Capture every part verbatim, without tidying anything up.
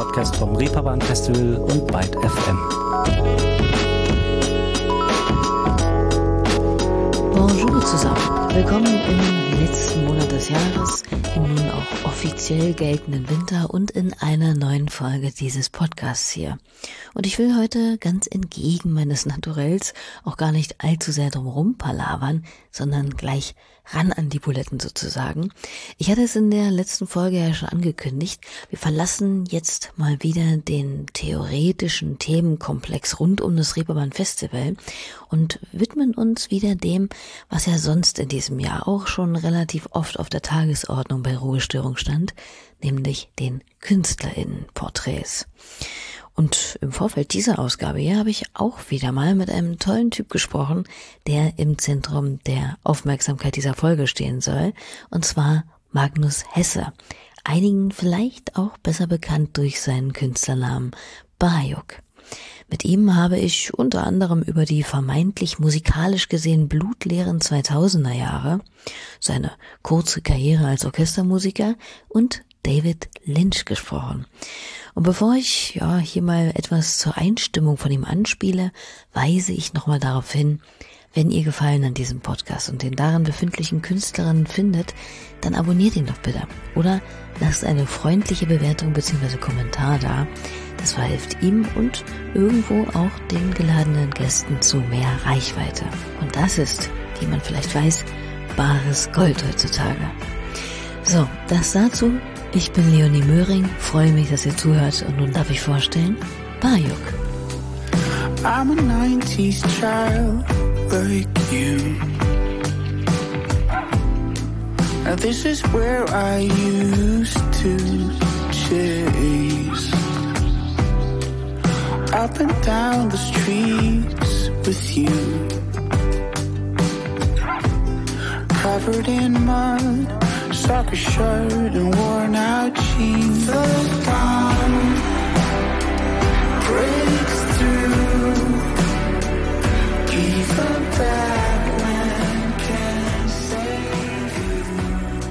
Podcast vom Reeperbahn Festival und Byte F M. Bonjour zusammen. Willkommen im letzten Monat des Jahres, im nun auch offiziell geltenden Winter und in einer neuen Folge dieses Podcasts hier. Und ich will heute ganz entgegen meines Naturells auch gar nicht allzu sehr drumherum palavern, sondern gleich ran an die Buletten sozusagen. Ich hatte es in der letzten Folge ja schon angekündigt. Wir verlassen jetzt mal wieder den theoretischen Themenkomplex rund um das Reeperbahn Festival und widmen uns wieder dem, was ja sonst in diesem Jahr auch schon relativ oft auf der Tagesordnung bei Ruhestörung stand, nämlich den KünstlerInnen-Porträts. Und im Vorfeld dieser Ausgabe hier habe ich auch wieder mal mit einem tollen Typ gesprochen, der im Zentrum der Aufmerksamkeit dieser Folge stehen soll, und zwar Magnus Hesse, einigen vielleicht auch besser bekannt durch seinen Künstlernamen Bajuk. Mit ihm habe ich unter anderem über die vermeintlich musikalisch gesehen blutleeren zweitausender Jahre, seine kurze Karriere als Orchestermusiker und David Lynch gesprochen. Und bevor ich ja hier mal etwas zur Einstimmung von ihm anspiele, weise ich nochmal darauf hin, wenn ihr Gefallen an diesem Podcast und den darin befindlichen Künstlerinnen findet, dann abonniert ihn doch bitte. Oder lasst eine freundliche Bewertung bzw. Kommentar da. Das verhilft ihm und irgendwo auch den geladenen Gästen zu mehr Reichweite. Und das ist, wie man vielleicht weiß, bares Gold heutzutage. So, das dazu. Ich bin Leonie Möhring, freue mich, dass ihr zuhört, und nun darf ich vorstellen, Bajuk. I'm a nineties child like you. Now this is where I used to chase up and down the streets with you, covered in mud, soccer shirt and worn out jeans. The dawn breaks through. Even Batman can save you.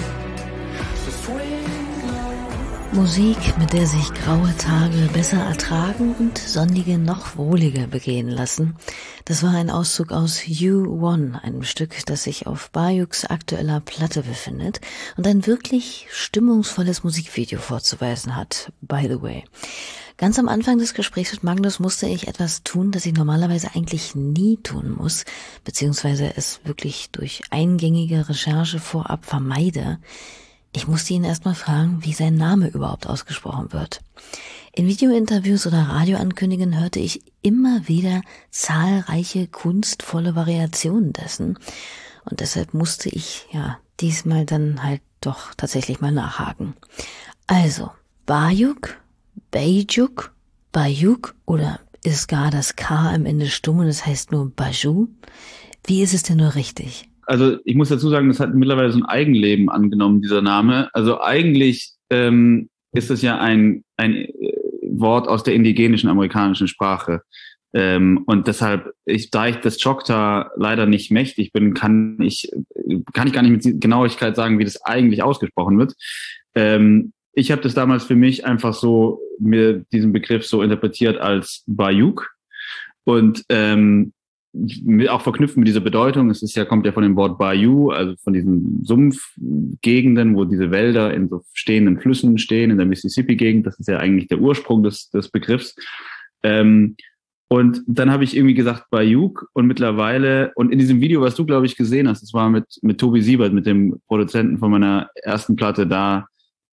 So swing low. Musik, mit der sich graue Tage besser ertragen und sonnige noch wohliger begehen lassen. Das war ein Auszug aus You One, einem Stück, das sich auf Bajuks aktueller Platte befindet und ein wirklich stimmungsvolles Musikvideo vorzuweisen hat, by the way. Ganz am Anfang des Gesprächs mit Magnus musste ich etwas tun, das ich normalerweise eigentlich nie tun muss, beziehungsweise es wirklich durch eingängige Recherche vorab vermeide. Ich musste ihn erstmal fragen, wie sein Name überhaupt ausgesprochen wird. In Videointerviews oder Radioankündigungen hörte ich immer wieder zahlreiche kunstvolle Variationen dessen. Und deshalb musste ich ja diesmal dann halt doch tatsächlich mal nachhaken. Also, Bajuk, Bajuk, Bajuk, oder ist gar das K am Ende stumm und es heißt nur Baju? Wie ist es denn nur richtig? Also ich muss dazu sagen, das hat mittlerweile so ein Eigenleben angenommen, dieser Name. Also eigentlich ähm, ist es ja ein, ein Wort aus der indigenischen amerikanischen Sprache. Ähm, und deshalb, ich, da ich das Choctaw leider nicht mächtig bin, kann ich, kann ich gar nicht mit Genauigkeit sagen, wie das eigentlich ausgesprochen wird. Ähm, ich habe das damals für mich einfach so, mir diesen Begriff so interpretiert als Bajuk. Und ähm, auch verknüpft mit dieser Bedeutung. Es ist ja, kommt ja von dem Wort Bayou, also von diesen Sumpfgegenden, wo diese Wälder in so stehenden Flüssen stehen, in der Mississippi-Gegend. Das ist ja eigentlich der Ursprung des, des Begriffs. Ähm, und dann habe ich irgendwie gesagt Bajuk, und mittlerweile, und in diesem Video, was du, glaube ich, gesehen hast, das war mit, mit Tobi Siebert, mit dem Produzenten von meiner ersten Platte, da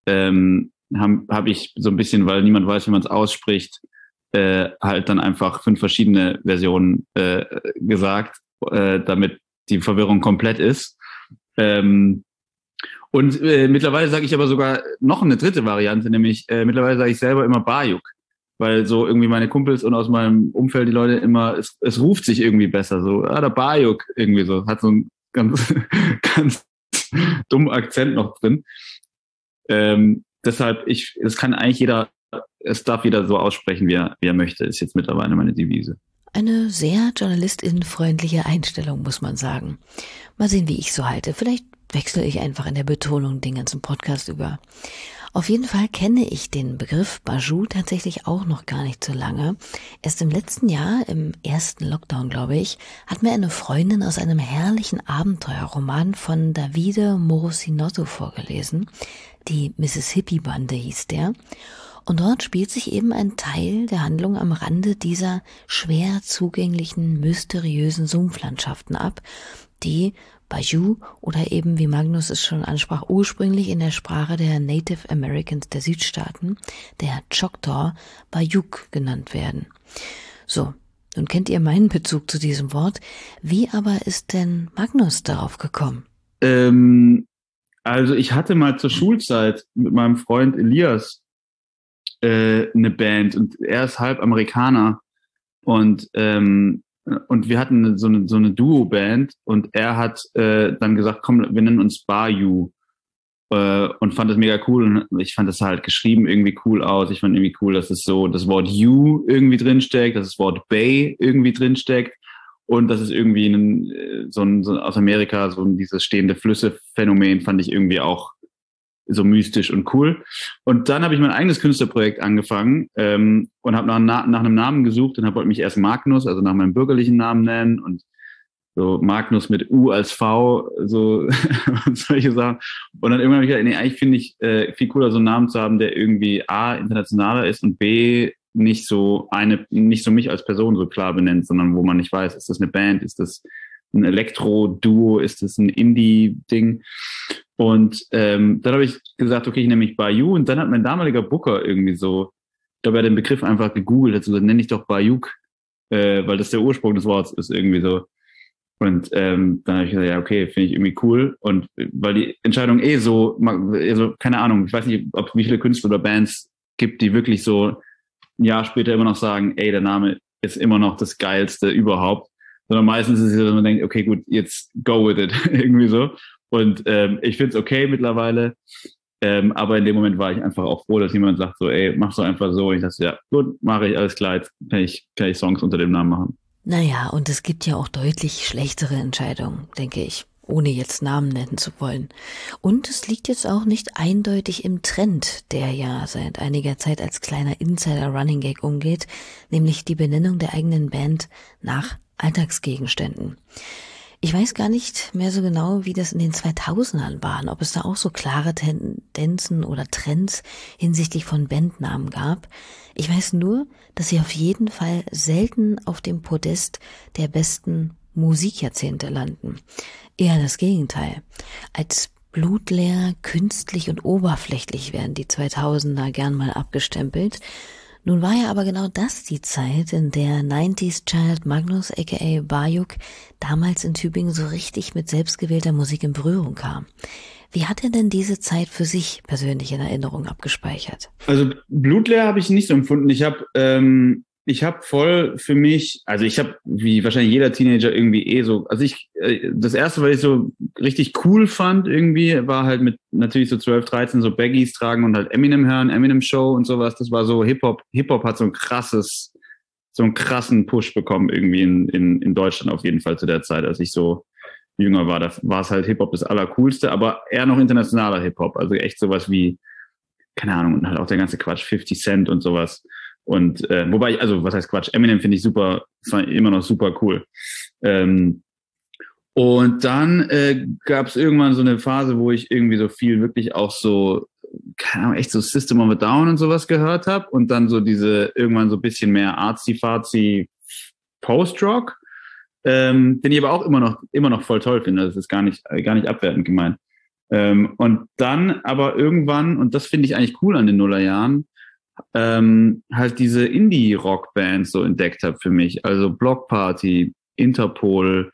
ähm, habe hab ich so ein bisschen, weil niemand weiß, wie man es ausspricht, Äh, halt dann einfach fünf verschiedene Versionen äh, gesagt, äh, damit die Verwirrung komplett ist. Ähm, und äh, mittlerweile sage ich aber sogar noch eine dritte Variante, nämlich äh, mittlerweile sage ich selber immer Bajuk, weil so irgendwie meine Kumpels und aus meinem Umfeld die Leute immer, es, es ruft sich irgendwie besser, so, ah, der Bajuk irgendwie so, hat so einen ganz, ganz dummen Akzent noch drin. Ähm, deshalb, ich, das kann eigentlich jeder, es darf jeder so aussprechen, wie er, wie er möchte, ist jetzt mittlerweile meine Devise. Eine sehr journalistinnenfreundliche Einstellung, muss man sagen. Mal sehen, wie ich so halte. Vielleicht wechsle ich einfach in der Betonung den ganzen Podcast über. Auf jeden Fall kenne ich den Begriff Bajou tatsächlich auch noch gar nicht so lange. Erst im letzten Jahr, im ersten Lockdown, glaube ich, hat mir eine Freundin aus einem herrlichen Abenteuerroman von Davide Morosinotto vorgelesen. Die Mississippi-Bande hieß der. Und dort spielt sich eben ein Teil der Handlung am Rande dieser schwer zugänglichen, mysteriösen Sumpflandschaften ab, die Bajou oder eben, wie Magnus es schon ansprach, ursprünglich in der Sprache der Native Americans der Südstaaten, der Choctaw, Bayuk genannt werden. So, nun kennt ihr meinen Bezug zu diesem Wort. Wie aber ist denn Magnus darauf gekommen? Ähm, also ich hatte mal zur Schulzeit mit meinem Freund Elias äh, eine Band und er ist halb Amerikaner und ähm, Und wir hatten so eine, so eine Duo-Band und er hat äh, dann gesagt, komm, wir nennen uns Bayou äh, und fand das mega cool und ich fand das halt geschrieben irgendwie cool aus. Ich fand irgendwie cool, dass es so das Wort You irgendwie drinsteckt, dass das Wort Bay irgendwie drinsteckt und dass es irgendwie ein, so ein, so aus Amerika so ein, dieses stehende Flüsse-Phänomen fand ich irgendwie auch so mystisch und cool. Und dann habe ich mein eigenes Künstlerprojekt angefangen ähm, und habe nach, nach einem Namen gesucht und habe wollte mich erst Magnus, also nach meinem bürgerlichen Namen nennen und so Magnus mit U als V, so und solche Sachen. Und dann irgendwann habe ich gedacht, nee, eigentlich finde ich äh, viel cooler, so einen Namen zu haben, der irgendwie A, internationaler ist und B, nicht so eine, nicht so mich als Person so klar benennt, sondern wo man nicht weiß, ist das eine Band, ist das ein Elektro-Duo, ist das ein Indie-Ding? Und ähm, dann habe ich gesagt, okay, ich nenne mich Bayou. Und dann hat mein damaliger Booker irgendwie so, ich glaube, er hat den Begriff einfach gegoogelt, hat so gesagt, nenne ich doch Bayouk, äh, weil das der Ursprung des Wortes ist irgendwie so. Und ähm, dann habe ich gesagt, ja, okay, finde ich irgendwie cool. Und weil die Entscheidung eh so, also keine Ahnung, ich weiß nicht, ob wie viele Künstler oder Bands gibt, die wirklich so ein Jahr später immer noch sagen, ey, der Name ist immer noch das Geilste überhaupt. Sondern meistens ist es so, dass man denkt, okay, gut, jetzt go with it, irgendwie so. Und ähm, ich finde es okay mittlerweile, ähm, aber in dem Moment war ich einfach auch froh, dass jemand sagt so, ey, mach's doch einfach so. Und ich dachte, ja, gut, mache ich, alles klar, jetzt kann ich, kann ich Songs unter dem Namen machen. Naja, und es gibt ja auch deutlich schlechtere Entscheidungen, denke ich, ohne jetzt Namen nennen zu wollen. Und es liegt jetzt auch nicht eindeutig im Trend, der ja seit einiger Zeit als kleiner Insider-Running-Gag umgeht, nämlich die Benennung der eigenen Band nach Alltagsgegenständen. Ich weiß gar nicht mehr so genau, wie das in den zweitausendern war, ob es da auch so klare Tendenzen oder Trends hinsichtlich von Bandnamen gab. Ich weiß nur, dass sie auf jeden Fall selten auf dem Podest der besten Musikjahrzehnte landen. Eher das Gegenteil. Als blutleer, künstlich und oberflächlich werden die zweitausender gern mal abgestempelt. Nun war ja aber genau das die Zeit, in der neunziger Child Magnus aka Bayuk damals in Tübingen so richtig mit selbstgewählter Musik in Berührung kam. Wie hat er denn diese Zeit für sich persönlich in Erinnerung abgespeichert? Also blutleer habe ich nicht so empfunden. Ich habe ähm, ich habe voll für mich, also ich habe wie wahrscheinlich jeder Teenager irgendwie eh so, also ich äh, das erste, was ich so richtig cool fand irgendwie, war halt mit natürlich so zwölf, dreizehn so Baggies tragen und halt Eminem hören, Eminem Show und sowas. Das war so Hip-Hop. Hip-Hop hat so ein krasses, so einen krassen Push bekommen irgendwie in, in, in Deutschland auf jeden Fall zu der Zeit, als ich so jünger war. Da war es halt Hip-Hop das Allercoolste, aber eher noch internationaler Hip-Hop. Also echt sowas wie, keine Ahnung, und halt auch der ganze Quatsch, fifty Cent und sowas. Und äh, wobei, ich, also was heißt Quatsch, Eminem finde ich super, immer noch super cool. Ähm, und dann äh, gab es irgendwann so eine Phase, wo ich irgendwie so viel wirklich auch so, keine Ahnung, echt so System of a Down und sowas gehört habe und dann so diese irgendwann so ein bisschen mehr artsy-fartsy Post-Rock, ähm, den ich aber auch immer noch immer noch voll toll finde. Das ist gar nicht gar nicht abwertend gemeint. Ähm, und dann aber irgendwann, und das finde ich eigentlich cool an den Nullerjahren, ähm, halt diese Indie-Rock-Bands so entdeckt habe für mich. Also Block Party, Interpol,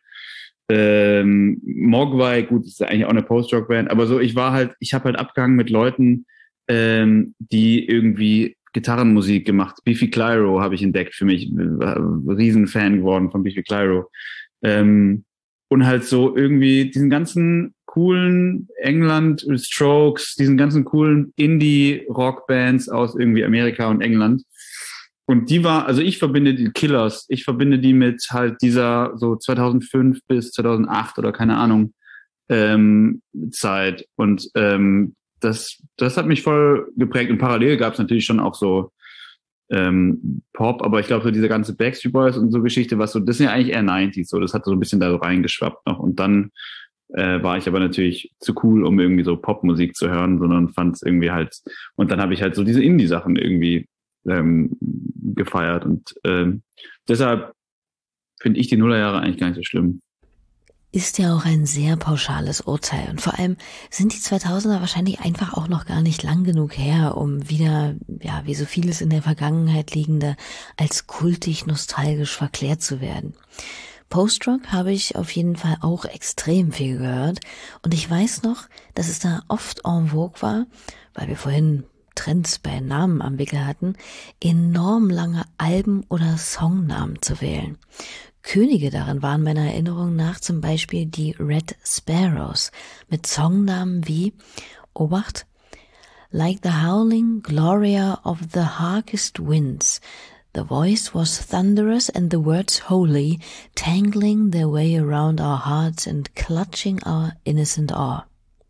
ähm, Mogwai, gut, das ist ja eigentlich auch eine Post-Rock-Band, aber so, ich war halt, ich habe halt abgehangen mit Leuten, ähm, die irgendwie Gitarrenmusik gemacht. Biffy Clyro habe ich entdeckt für mich, Riesenfan geworden von Biffy Clyro. Ähm, und halt so irgendwie diesen ganzen coolen England, Strokes, diesen ganzen coolen Indie-Rock-Bands aus irgendwie Amerika und England. Und die war, also ich verbinde die Killers, ich verbinde die mit halt dieser so zweitausendfünf bis zweitausendacht oder keine Ahnung ähm, Zeit. Und ähm, das, das hat mich voll geprägt. Und parallel gab es natürlich schon auch so ähm, Pop, aber ich glaube, so diese ganze Backstreet Boys und so Geschichte, was so, das sind ja eigentlich eher neunziger, so, das hat so ein bisschen da so reingeschwappt noch. Und dann äh, war ich aber natürlich zu cool, um irgendwie so Popmusik zu hören, sondern fand es irgendwie halt, und dann habe ich halt so diese Indie-Sachen irgendwie ähm, gefeiert. Und ähm, deshalb finde ich die Nullerjahre eigentlich gar nicht so schlimm. Ist ja auch ein sehr pauschales Urteil. Und vor allem sind die zweitausender wahrscheinlich einfach auch noch gar nicht lang genug her, um wieder, ja, wie so vieles in der Vergangenheit liegende, als kultig nostalgisch verklärt zu werden. Post-Rock habe ich auf jeden Fall auch extrem viel gehört. Und ich weiß noch, dass es da oft en vogue war, weil wir vorhin Trends bei Namen am Wickel hatten, enorm lange Alben oder Songnamen zu wählen. Könige darin waren meiner Erinnerung nach zum Beispiel die Red Sparrows mit Songnamen wie, Obacht, Like the Howling Gloria of the Harkest Winds, the voice was thunderous and the words holy, tangling their way around our hearts and clutching our innocent awe.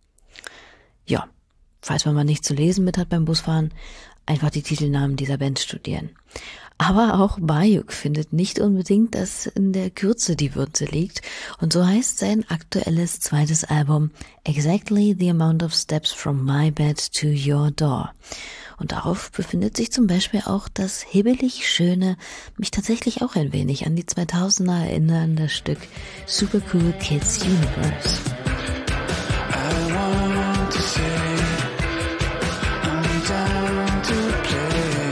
Ja, falls man mal nichts zu lesen mit hat beim Busfahren, einfach die Titelnamen dieser Band studieren. Aber auch Bayuk findet nicht unbedingt, dass in der Kürze die Würze liegt. Und so heißt sein aktuelles zweites Album Exactly the Amount of Steps from My Bed to Your Door. Und darauf befindet sich zum Beispiel auch das hibbelig schöne, mich tatsächlich auch ein wenig an die zweitausender erinnernde Stück Super Cool Kids Universe. I want to say I'm down to play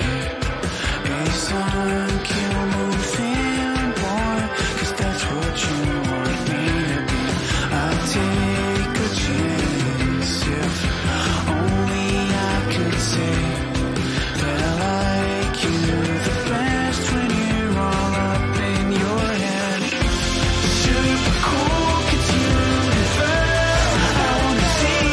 a song, kill me fanboy, 'cause that's what you want me to be. I'll take a chance if only I could say that I like you the best when you're all up in your head. Super cool kids universe, I wanna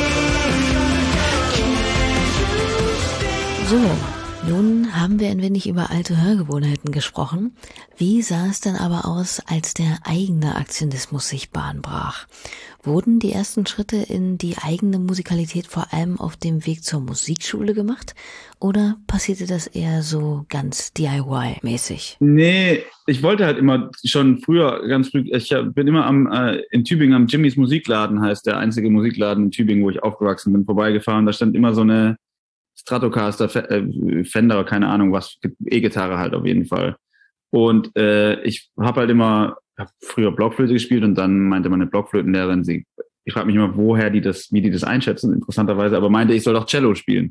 see. So, nun haben wir ein wenig über alte Hörgewohnheiten gesprochen. Wie sah es denn aber aus, als der eigene Aktionismus sich Bahn brach? Wurden die ersten Schritte in die eigene Musikalität vor allem auf dem Weg zur Musikschule gemacht? Oder passierte das eher so ganz D I Y-mäßig? Nee, ich wollte halt immer schon früher, ganz früh, ich bin immer am äh, in Tübingen am Jimmys Musikladen, heißt der einzige Musikladen in Tübingen, wo ich aufgewachsen bin, vorbeigefahren. Da stand immer so eine Stratocaster, Fender, keine Ahnung was, E-Gitarre halt auf jeden Fall. Und äh, ich habe halt immer, hab früher Blockflöte gespielt und dann meinte meine Blockflötenlehrerin, sie, ich frage mich immer, woher die das, wie die das einschätzen, interessanterweise, aber meinte, ich soll doch Cello spielen.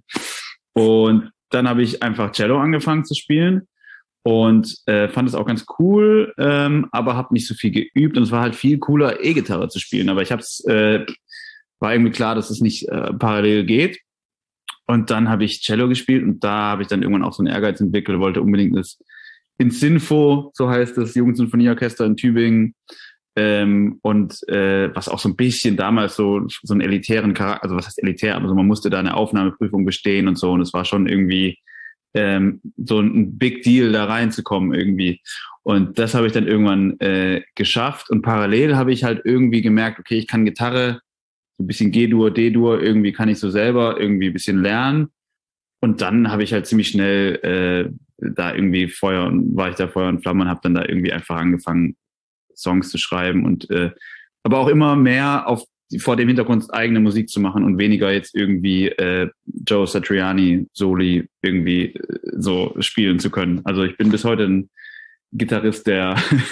Und dann habe ich einfach Cello angefangen zu spielen und äh, fand es auch ganz cool, ähm, aber habe nicht so viel geübt und es war halt viel cooler, E-Gitarre zu spielen. Aber ich habe es, äh, war irgendwie klar, dass es nicht äh, parallel geht. Und dann habe ich Cello gespielt und da habe ich dann irgendwann auch so einen Ehrgeiz entwickelt, wollte unbedingt das ins Sinfo, so heißt das, Jugendsinfonieorchester in Tübingen, ähm, und äh, was auch so ein bisschen damals so so einen elitären Charakter, also was heißt elitär, aber so man musste da eine Aufnahmeprüfung bestehen und so und es war schon irgendwie ähm, so ein Big Deal, da reinzukommen irgendwie. Und das habe ich dann irgendwann äh, geschafft und parallel habe ich halt irgendwie gemerkt, okay, ich kann Gitarre, so ein bisschen G-Dur, D-Dur, irgendwie kann ich so selber irgendwie ein bisschen lernen. Und dann habe ich halt ziemlich schnell äh, da irgendwie Feuer und war ich da Feuer und Flamme und habe dann da irgendwie einfach angefangen, Songs zu schreiben und äh, aber auch immer mehr auf vor dem Hintergrund eigene Musik zu machen und weniger jetzt irgendwie äh, Joe Satriani Soli irgendwie äh, so spielen zu können. Also ich bin bis heute ein Gitarrist, der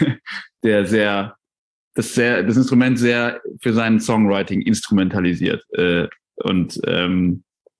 der sehr das sehr das Instrument sehr für seinen Songwriting instrumentalisiert äh, und ähm,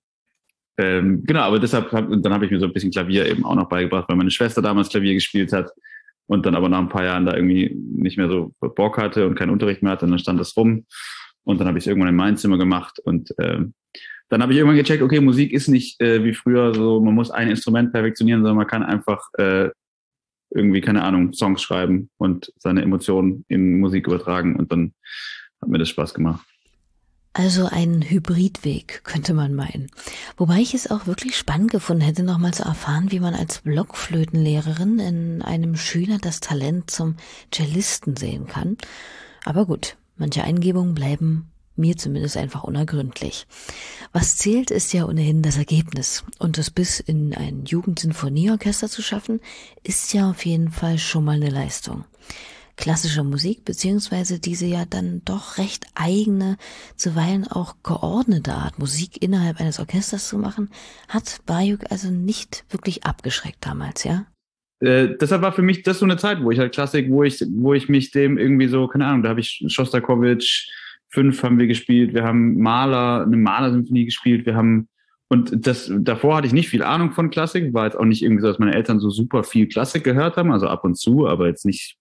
Ähm, genau, aber deshalb hab, dann habe ich mir so ein bisschen Klavier eben auch noch beigebracht, weil meine Schwester damals Klavier gespielt hat und dann aber nach ein paar Jahren da irgendwie nicht mehr so Bock hatte und keinen Unterricht mehr hatte und dann stand das rum und dann habe ich es irgendwann in mein Zimmer gemacht und ähm, dann habe ich irgendwann gecheckt, okay, Musik ist nicht äh, wie früher so, man muss ein Instrument perfektionieren, sondern man kann einfach äh, irgendwie, keine Ahnung, Songs schreiben und seine Emotionen in Musik übertragen und dann hat mir das Spaß gemacht. Also ein Hybridweg, könnte man meinen. Wobei ich es auch wirklich spannend gefunden hätte, nochmal zu erfahren, wie man als Blockflötenlehrerin in einem Schüler das Talent zum Cellisten sehen kann. Aber gut, manche Eingebungen bleiben Mir zumindest einfach unergründlich. Was zählt, ist ja ohnehin das Ergebnis. Und das bis in ein Jugendsinfonieorchester zu schaffen, ist ja auf jeden Fall schon mal eine Leistung. Klassische Musik, beziehungsweise diese ja dann doch recht eigene, zuweilen auch geordnete Art, Musik innerhalb eines Orchesters zu machen, hat Bayuk also nicht wirklich abgeschreckt damals, ja? Äh, deshalb war für mich das so eine Zeit, wo ich halt Klassik, wo ich, wo ich mich dem irgendwie so, keine Ahnung, da habe ich Schostakowitsch, fünf haben wir gespielt, wir haben Mahler, eine Mahler-Symphonie gespielt, wir haben, und das, davor hatte ich nicht viel Ahnung von Klassik, war jetzt auch nicht irgendwie so, dass meine Eltern so super viel Klassik gehört haben, also ab und zu, aber jetzt nicht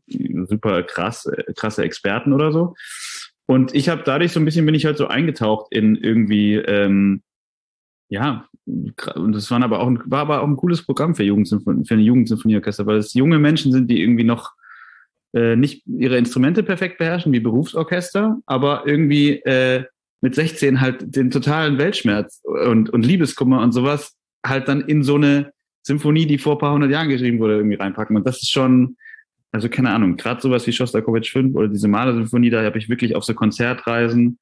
super krass, krasse Experten oder so. Und ich habe dadurch so ein bisschen, bin ich halt so eingetaucht in irgendwie, ähm, ja, und das waren aber auch ein, war aber auch ein cooles Programm für Jugendsymphonie, für eine Jugendsymphonieorchester, weil es junge Menschen sind, die irgendwie noch äh, nicht ihre Instrumente perfekt beherrschen, wie Berufsorchester, aber irgendwie äh, mit sechzehn halt den totalen Weltschmerz und, und Liebeskummer und sowas halt dann in so eine Symphonie, die vor ein paar hundert Jahren geschrieben wurde, irgendwie reinpacken. Und das ist schon, also keine Ahnung, gerade sowas wie Schostakowitsch fünf oder diese Mahler-Symphonie, da habe ich wirklich auf so Konzertreisen,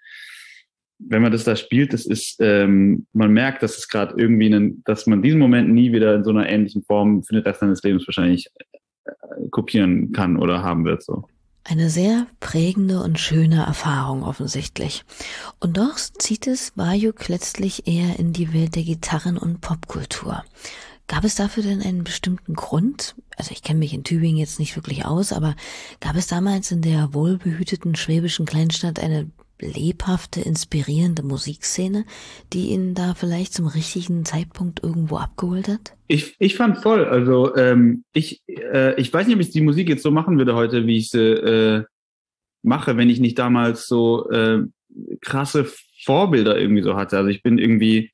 wenn man das da spielt, das ist, ähm, man merkt, dass es gerade irgendwie, einen, dass man diesen Moment nie wieder in so einer ähnlichen Form für den Rest seines Lebens wahrscheinlich äh, kopieren kann oder haben wird, so. Eine sehr prägende und schöne Erfahrung offensichtlich. Und doch zieht es Bayuk letztlich eher in die Welt der Gitarren- und Popkultur. Gab es dafür denn einen bestimmten Grund? Also ich kenne mich in Tübingen jetzt nicht wirklich aus, aber gab es damals in der wohlbehüteten schwäbischen Kleinstadt eine lebhafte, inspirierende Musikszene, die ihn da vielleicht zum richtigen Zeitpunkt irgendwo abgeholt hat? Ich, ich fand voll, also ähm, ich, äh, ich weiß nicht, ob ich die Musik jetzt so machen würde heute, wie ich sie äh, mache, wenn ich nicht damals so äh, krasse Vorbilder irgendwie so hatte. Also ich bin irgendwie,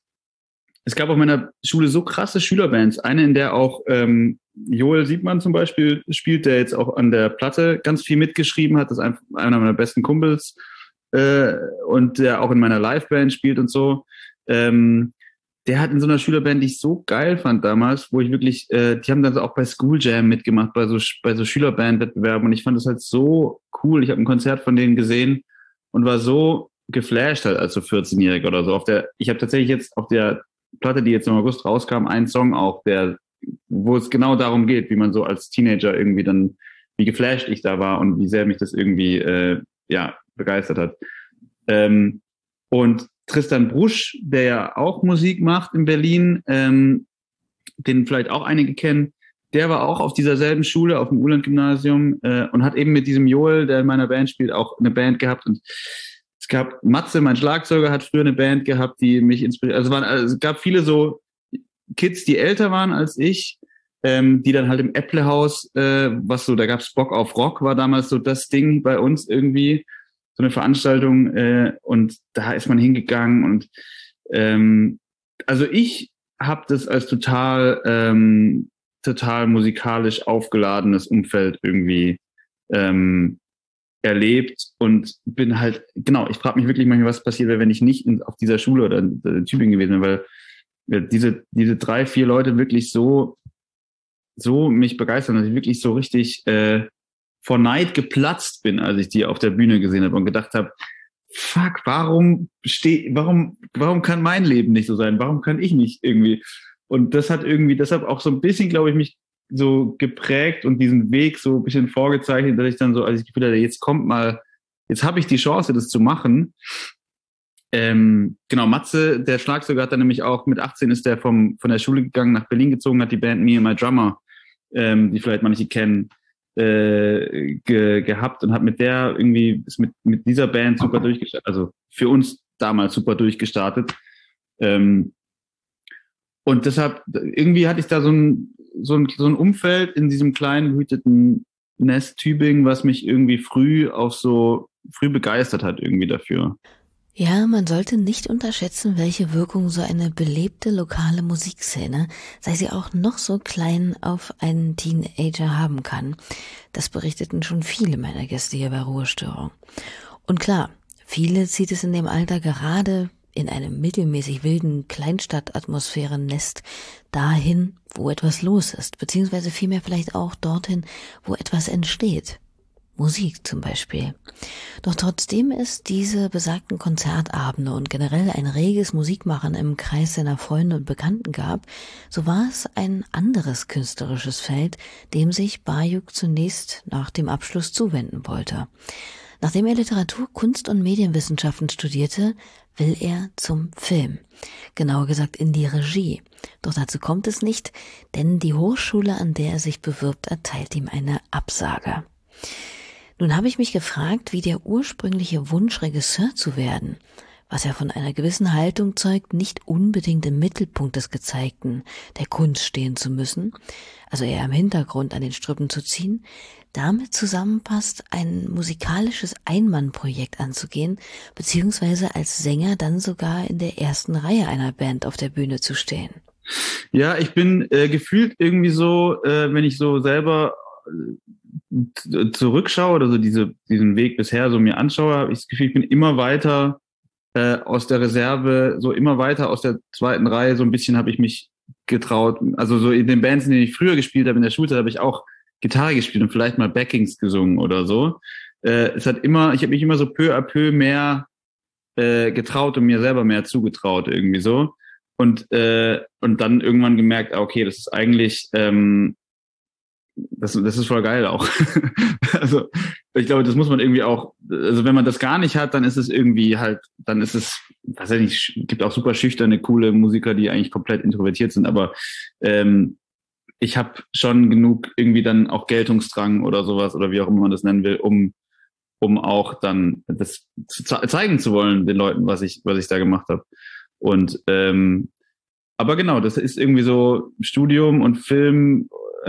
es gab auf meiner Schule so krasse Schülerbands, eine, in der auch ähm, Joel Siebmann zum Beispiel spielt, der jetzt auch an der Platte ganz viel mitgeschrieben hat, das ist einer meiner besten Kumpels, äh, und der auch in meiner Liveband spielt und so. Ähm, der hat in so einer Schülerband, die ich so geil fand damals, wo ich wirklich, äh, die haben dann auch bei School Jam mitgemacht, bei so, bei so Schülerbandwettbewerben, und ich fand das halt so cool. Ich habe ein Konzert von denen gesehen und war so geflasht halt als so vierzehnjähriger oder so. Auf der, ich habe tatsächlich jetzt auf der Platte, die jetzt im August rauskam, einen Song auch, der, wo es genau darum geht, wie man so als Teenager irgendwie dann, wie geflasht ich da war und wie sehr mich das irgendwie, äh, ja, begeistert hat. Ähm, und Tristan Brusch, der ja auch Musik macht in Berlin, ähm, den vielleicht auch einige kennen, der war auch auf dieser selben Schule, auf dem Uhland-Gymnasium, äh, und hat eben mit diesem Joel, der in meiner Band spielt, auch eine Band gehabt. Und es gab Matze, mein Schlagzeuger, hat früher eine Band gehabt, die mich inspiriert. Also, waren, also es gab viele so Kids, die älter waren als ich, ähm, die dann halt im Äpplehaus, äh, was so, da gab's Bock auf Rock, war damals so das Ding bei uns irgendwie, so eine Veranstaltung, äh, und da ist man hingegangen und ähm, also ich habe das als total ähm, total musikalisch aufgeladenes Umfeld irgendwie ähm, erlebt und bin halt, genau, ich frage mich wirklich manchmal, was passiert wäre, wenn ich nicht in, auf dieser Schule oder in, in Tübingen gewesen wäre, weil diese diese drei, vier Leute wirklich so so mich begeistern, dass ich wirklich so richtig äh, vor Neid geplatzt bin, als ich die auf der Bühne gesehen habe und gedacht habe, fuck, warum steh, warum, warum kann mein Leben nicht so sein? Warum kann ich nicht irgendwie? Und das hat irgendwie, deshalb auch so ein bisschen, glaube ich, mich so geprägt und diesen Weg so ein bisschen vorgezeichnet, dass ich dann so, als ich gefühlt hatte, jetzt kommt mal, jetzt habe ich die Chance, das zu machen. Ähm, genau, Matze, der Schlagzeuger, hat dann nämlich auch mit achtzehn ist der vom, von der Schule gegangen, nach Berlin gezogen, hat die Band Me and My Drummer, ähm, die vielleicht manche kennen, Äh, ge, gehabt und hat mit der irgendwie, ist mit, mit dieser Band super durchgestartet, also für uns damals super durchgestartet. Ähm, und deshalb, irgendwie hatte ich da so ein, so ein, so ein Umfeld in diesem kleinen, behüteten Nest Tübingen, was mich irgendwie früh auch so, früh begeistert hat irgendwie dafür. Ja, man sollte nicht unterschätzen, welche Wirkung so eine belebte lokale Musikszene, sei sie auch noch so klein, auf einen Teenager haben kann. Das berichteten schon viele meiner Gäste hier bei Ruhestörung. Und klar, viele zieht es in dem Alter gerade in einem mittelmäßig wilden Kleinstadtatmosphärennest dahin, wo etwas los ist, beziehungsweise vielmehr vielleicht auch dorthin, wo etwas entsteht. Musik zum Beispiel. Doch trotzdem es diese besagten Konzertabende und generell ein reges Musikmachen im Kreis seiner Freunde und Bekannten gab, so war es ein anderes künstlerisches Feld, dem sich Bayuk zunächst nach dem Abschluss zuwenden wollte. Nachdem er Literatur, Kunst und Medienwissenschaften studierte, will er zum Film. Genauer gesagt in die Regie. Doch dazu kommt es nicht, denn die Hochschule, an der er sich bewirbt, erteilt ihm eine Absage. Nun habe ich mich gefragt, wie der ursprüngliche Wunsch, Regisseur zu werden, was ja von einer gewissen Haltung zeugt, nicht unbedingt im Mittelpunkt des Gezeigten, der Kunst stehen zu müssen, also eher im Hintergrund an den Strippen zu ziehen, damit zusammenpasst, ein musikalisches Einmannprojekt anzugehen, beziehungsweise als Sänger dann sogar in der ersten Reihe einer Band auf der Bühne zu stehen. Ja, ich bin äh, gefühlt irgendwie so, äh, wenn ich so selber äh, zurückschaue oder so diese, diesen Weg bisher so mir anschaue, habe ich das Gefühl, ich bin immer weiter äh, aus der Reserve, so immer weiter aus der zweiten Reihe, so ein bisschen habe ich mich getraut. Also so in den Bands, in denen ich früher gespielt habe, in der Schulzeit, habe ich auch Gitarre gespielt und vielleicht mal Backings gesungen oder so. Äh, es hat immer, ich habe mich immer so peu à peu mehr äh, getraut und mir selber mehr zugetraut irgendwie so. Und äh, und dann irgendwann gemerkt, ah, okay, das ist eigentlich, ähm, das, das ist voll geil auch. Also ich glaube, das muss man irgendwie auch, also wenn man das gar nicht hat, dann ist es irgendwie halt, dann ist es, weiß ich nicht, gibt auch super schüchterne, coole Musiker, die eigentlich komplett introvertiert sind, aber ähm, ich habe schon genug irgendwie dann auch Geltungsdrang oder sowas oder wie auch immer man das nennen will, um um auch dann das zu ze- zeigen zu wollen den Leuten, was ich was ich da gemacht habe. Und ähm, aber genau, das ist irgendwie so Studium und Film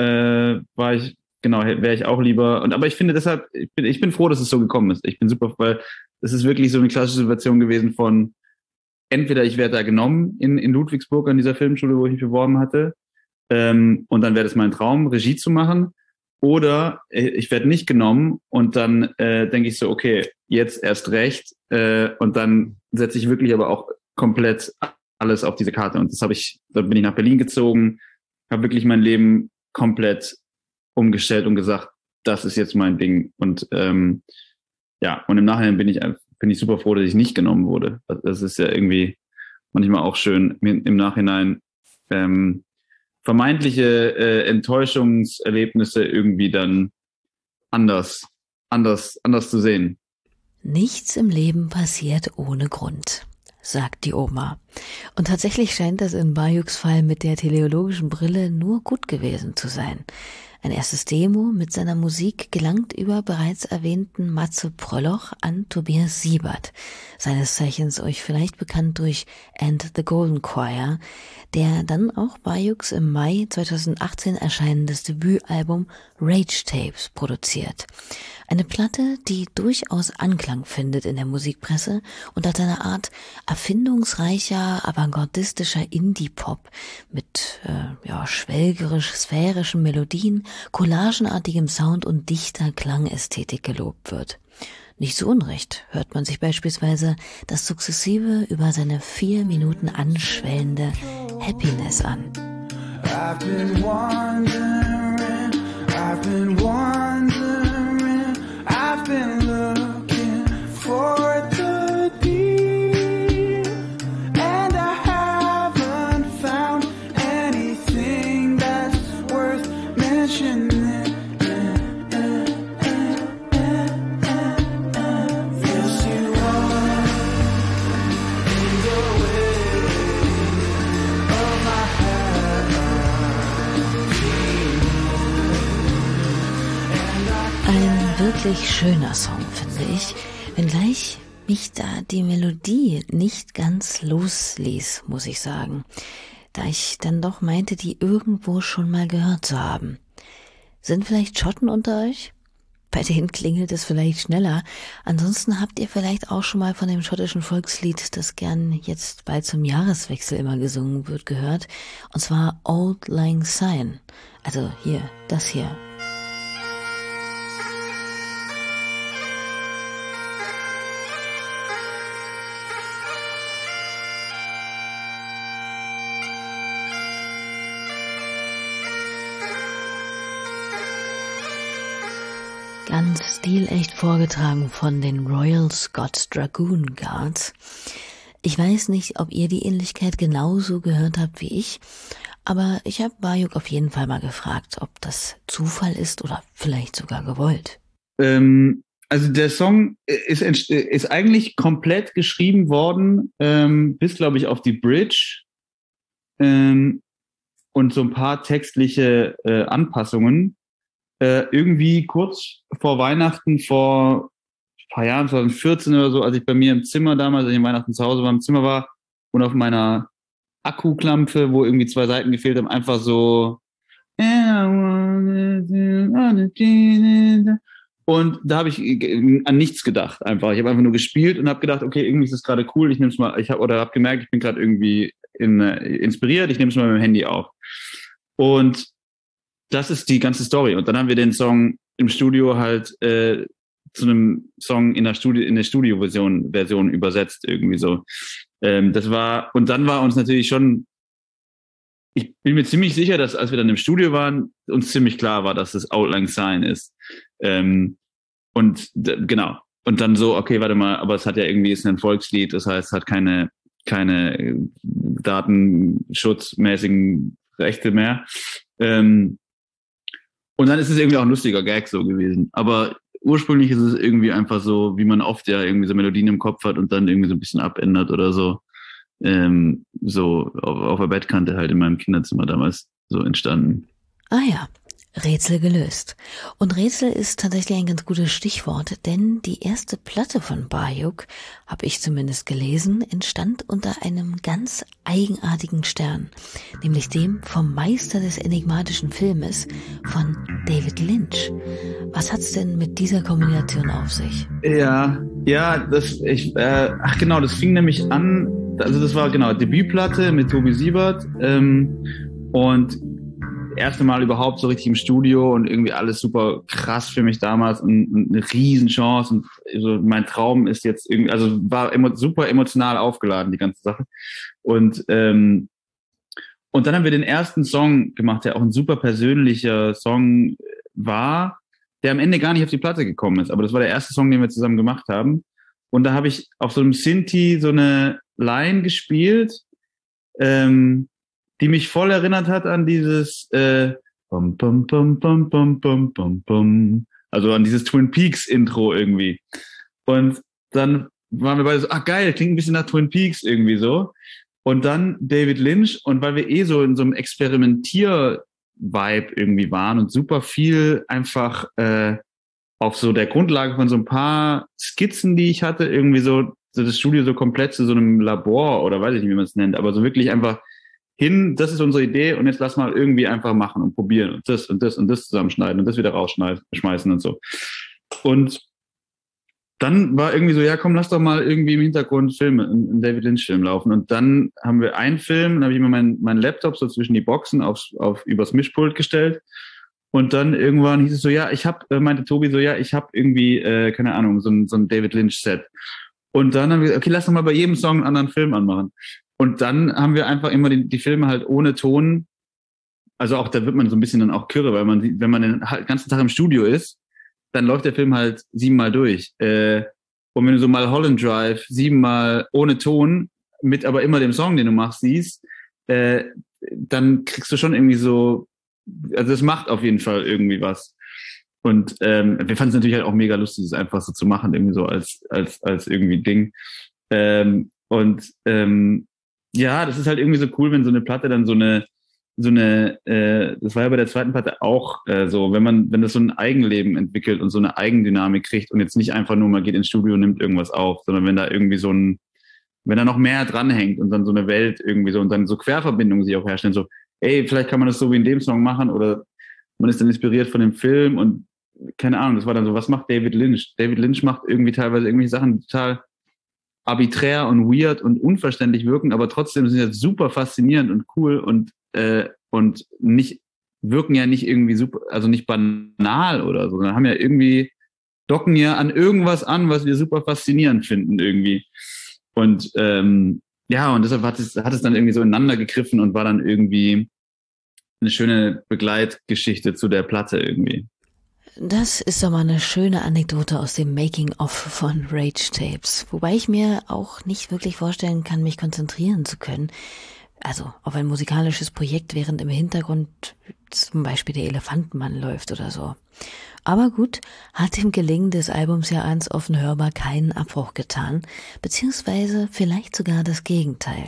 äh, war ich genau wäre ich auch lieber. Und aber ich finde deshalb ich bin ich bin froh, dass es so gekommen ist. Ich bin super, weil es ist wirklich so eine klassische Situation gewesen von entweder ich werde da genommen in in Ludwigsburg an dieser Filmschule, wo ich mich beworben hatte. Ähm, und dann wäre das mein Traum, Regie zu machen. Oder äh, ich werde nicht genommen und dann äh, denke ich so, okay, jetzt erst recht. Äh, und dann setze ich wirklich aber auch komplett alles auf diese Karte. Und das habe ich, dann bin ich nach Berlin gezogen, habe wirklich mein Leben komplett umgestellt und gesagt, das ist jetzt mein Ding. Und ähm, ja, und im Nachhinein bin ich bin ich super froh, dass ich nicht genommen wurde. Das ist ja irgendwie manchmal auch schön im Nachhinein. Ähm, vermeintliche äh, Enttäuschungserlebnisse irgendwie dann anders, anders, anders zu sehen. Nichts im Leben passiert ohne Grund, sagt die Oma. Und tatsächlich scheint das in Bayuks Fall mit der teleologischen Brille nur gut gewesen zu sein. Ein erstes Demo mit seiner Musik gelangt über bereits erwähnten Matze Prolloch an Tobias Siebert, seines Zeichens euch vielleicht bekannt durch And the Golden Choir, der dann auch Bayuks im Mai zweitausendachtzehn erscheinendes Debütalbum Rage Tapes produziert. Eine Platte, die durchaus Anklang findet in der Musikpresse und als eine Art erfindungsreicher, avantgardistischer Indie-Pop mit äh, ja, schwelgerisch-sphärischen Melodien, collagenartigem Sound und dichter Klangästhetik gelobt wird. Nicht so unrecht hört man sich beispielsweise das sukzessive über seine vier Minuten anschwellende Happiness an. I've been wondering, I've been wondering, I've been looking for the deep, and I haven't found anything that's worth mentioning. Yes, you are in the way of my heart. Ein wirklich schöner Song, finde ich, wenngleich mich da die Melodie nicht ganz losließ, muss ich sagen, da ich dann doch meinte, die irgendwo schon mal gehört zu haben. Sind vielleicht Schotten unter euch? Bei denen klingelt es vielleicht schneller. Ansonsten habt ihr vielleicht auch schon mal von dem schottischen Volkslied, das gern jetzt bald zum Jahreswechsel immer gesungen wird, gehört. Und zwar Auld Lang Syne. Also hier, das hier. Ganz stilecht vorgetragen von den Royal Scots Dragoon Guards. Ich weiß nicht, ob ihr die Ähnlichkeit genauso gehört habt wie ich, aber ich habe Bayuk auf jeden Fall mal gefragt, ob das Zufall ist oder vielleicht sogar gewollt. Ähm, also der Song ist, ist eigentlich komplett geschrieben worden, ähm, bis, glaube ich, auf die Bridge ähm, und so ein paar textliche äh, Anpassungen. Äh, irgendwie kurz vor Weihnachten, vor ein paar Jahren, zwanzig vierzehn oder so, als ich bei mir im Zimmer damals, als ich Weihnachten zu Hause war, im Zimmer war und auf meiner Akkuklampe, wo irgendwie zwei Seiten gefehlt haben, einfach so und da habe ich an nichts gedacht einfach. Ich habe einfach nur gespielt und habe gedacht, okay, irgendwie ist das gerade cool, ich nehme es mal, ich habe oder habe gemerkt, ich bin gerade irgendwie in, äh, inspiriert, ich nehme es mal mit dem Handy auf. Und das ist die ganze Story. Und dann haben wir den Song im Studio halt äh, zu einem Song in der Studio, in der Studioversion Version übersetzt, irgendwie so. Ähm, das war, und dann war uns natürlich schon, ich bin mir ziemlich sicher, dass als wir dann im Studio waren, uns ziemlich klar war, dass das Auld Lang Syne ist. Ähm, und d- genau. Und dann so, okay, warte mal, aber es hat ja irgendwie, ist ein Volkslied, das heißt, es hat keine, keine datenschutzmäßigen Rechte mehr. Ähm, Und dann ist es irgendwie auch ein lustiger Gag so gewesen. Aber ursprünglich ist es irgendwie einfach so, wie man oft ja irgendwie so Melodien im Kopf hat und dann irgendwie so ein bisschen abändert oder so. Ähm, so auf, auf der Bettkante halt in meinem Kinderzimmer damals so entstanden. Ah ja, Rätsel gelöst. Und Rätsel ist tatsächlich ein ganz gutes Stichwort, denn die erste Platte von Bayuk, habe ich zumindest gelesen, entstand unter einem ganz eigenartigen Stern, nämlich dem vom Meister des enigmatischen Filmes von David Lynch. Was hat's denn mit dieser Kombination auf sich? Ja, ja, das, ich, äh, ach genau, das fing nämlich an, also das war genau Debütplatte mit Tobi Siebert ähm, und erste Mal überhaupt so richtig im Studio und irgendwie alles super krass für mich damals und, und eine Riesenchance und so mein Traum ist jetzt irgendwie, also war emo, super emotional aufgeladen, die ganze Sache. Und ähm, und dann haben wir den ersten Song gemacht, der auch ein super persönlicher Song war, der am Ende gar nicht auf die Platte gekommen ist, aber das war der erste Song, den wir zusammen gemacht haben. Und da habe ich auf so einem Synthi so eine Line gespielt, ähm, die mich voll erinnert hat an dieses äh, bum, bum, bum, bum, bum, bum, bum, bum. Also an dieses Twin Peaks Intro irgendwie. Und dann waren wir beide so, ach geil, klingt ein bisschen nach Twin Peaks irgendwie so. Und dann David Lynch, und weil wir eh so in so einem Experimentier-Vibe irgendwie waren und super viel einfach äh, auf so der Grundlage von so ein paar Skizzen, die ich hatte, irgendwie so, so das Studio so komplett zu so einem Labor oder weiß ich nicht, wie man es nennt, aber so wirklich einfach hin, das ist unsere Idee und jetzt lass mal irgendwie einfach machen und probieren und das und das und das zusammenschneiden und das wieder rausschmeißen und so. Und dann war irgendwie so, ja komm, lass doch mal irgendwie im Hintergrund Filme, einen David Lynch-Film laufen. Und dann haben wir einen Film, dann habe ich immer meinen mein Laptop so zwischen die Boxen aufs, auf, übers Mischpult gestellt. Und dann irgendwann hieß es so, ja, ich habe, meinte Tobi so, ja, ich habe irgendwie, äh, keine Ahnung, so ein, so ein David Lynch-Set. Und dann haben wir gesagt, okay, lass doch mal bei jedem Song einen anderen Film anmachen. Und dann haben wir einfach immer die, die Filme halt ohne Ton. Also auch, da wird man so ein bisschen dann auch kirre, weil man, wenn man den ganzen Tag im Studio ist, dann läuft der Film halt siebenmal durch. Äh, und wenn du so mal Holland Drive siebenmal ohne Ton, mit aber immer dem Song, den du machst, siehst, äh, dann kriegst du schon irgendwie so, also es macht auf jeden Fall irgendwie was. Und ähm, wir fanden es natürlich halt auch mega lustig, es einfach so zu machen, irgendwie so als als als irgendwie Ding. Ähm, und ähm, ja, das ist halt irgendwie so cool, wenn so eine Platte dann so eine so eine, äh, das war ja bei der zweiten Platte auch äh, so, wenn man, wenn das so ein Eigenleben entwickelt und so eine Eigendynamik kriegt und jetzt nicht einfach nur mal geht ins Studio und nimmt irgendwas auf, sondern wenn da irgendwie so ein, wenn da noch mehr dranhängt und dann so eine Welt irgendwie so und dann so Querverbindungen sich auch herstellen, so, ey, vielleicht kann man das so wie in dem Song machen oder man ist dann inspiriert von dem Film und keine Ahnung, das war dann so, was macht David Lynch? David Lynch macht irgendwie teilweise irgendwelche Sachen, die total arbiträr und weird und unverständlich wirken, aber trotzdem sind sie super faszinierend und cool und äh, und nicht wirken ja nicht irgendwie super, also nicht banal oder so, sondern haben ja irgendwie, docken ja an irgendwas an, was wir super faszinierend finden irgendwie. Und ähm, ja, und deshalb hat es, hat es dann irgendwie so ineinander gegriffen und war dann irgendwie eine schöne Begleitgeschichte zu der Platte irgendwie. Das ist doch mal eine schöne Anekdote aus dem Making-of von Rage Tapes. Wobei ich mir auch nicht wirklich vorstellen kann, mich konzentrieren zu können. Also auf ein musikalisches Projekt, während im Hintergrund zum Beispiel der Elefantenmann läuft oder so. Aber gut, hat dem Gelingen des Albums ja ans offen hörbar keinen Abbruch getan, beziehungsweise vielleicht sogar das Gegenteil.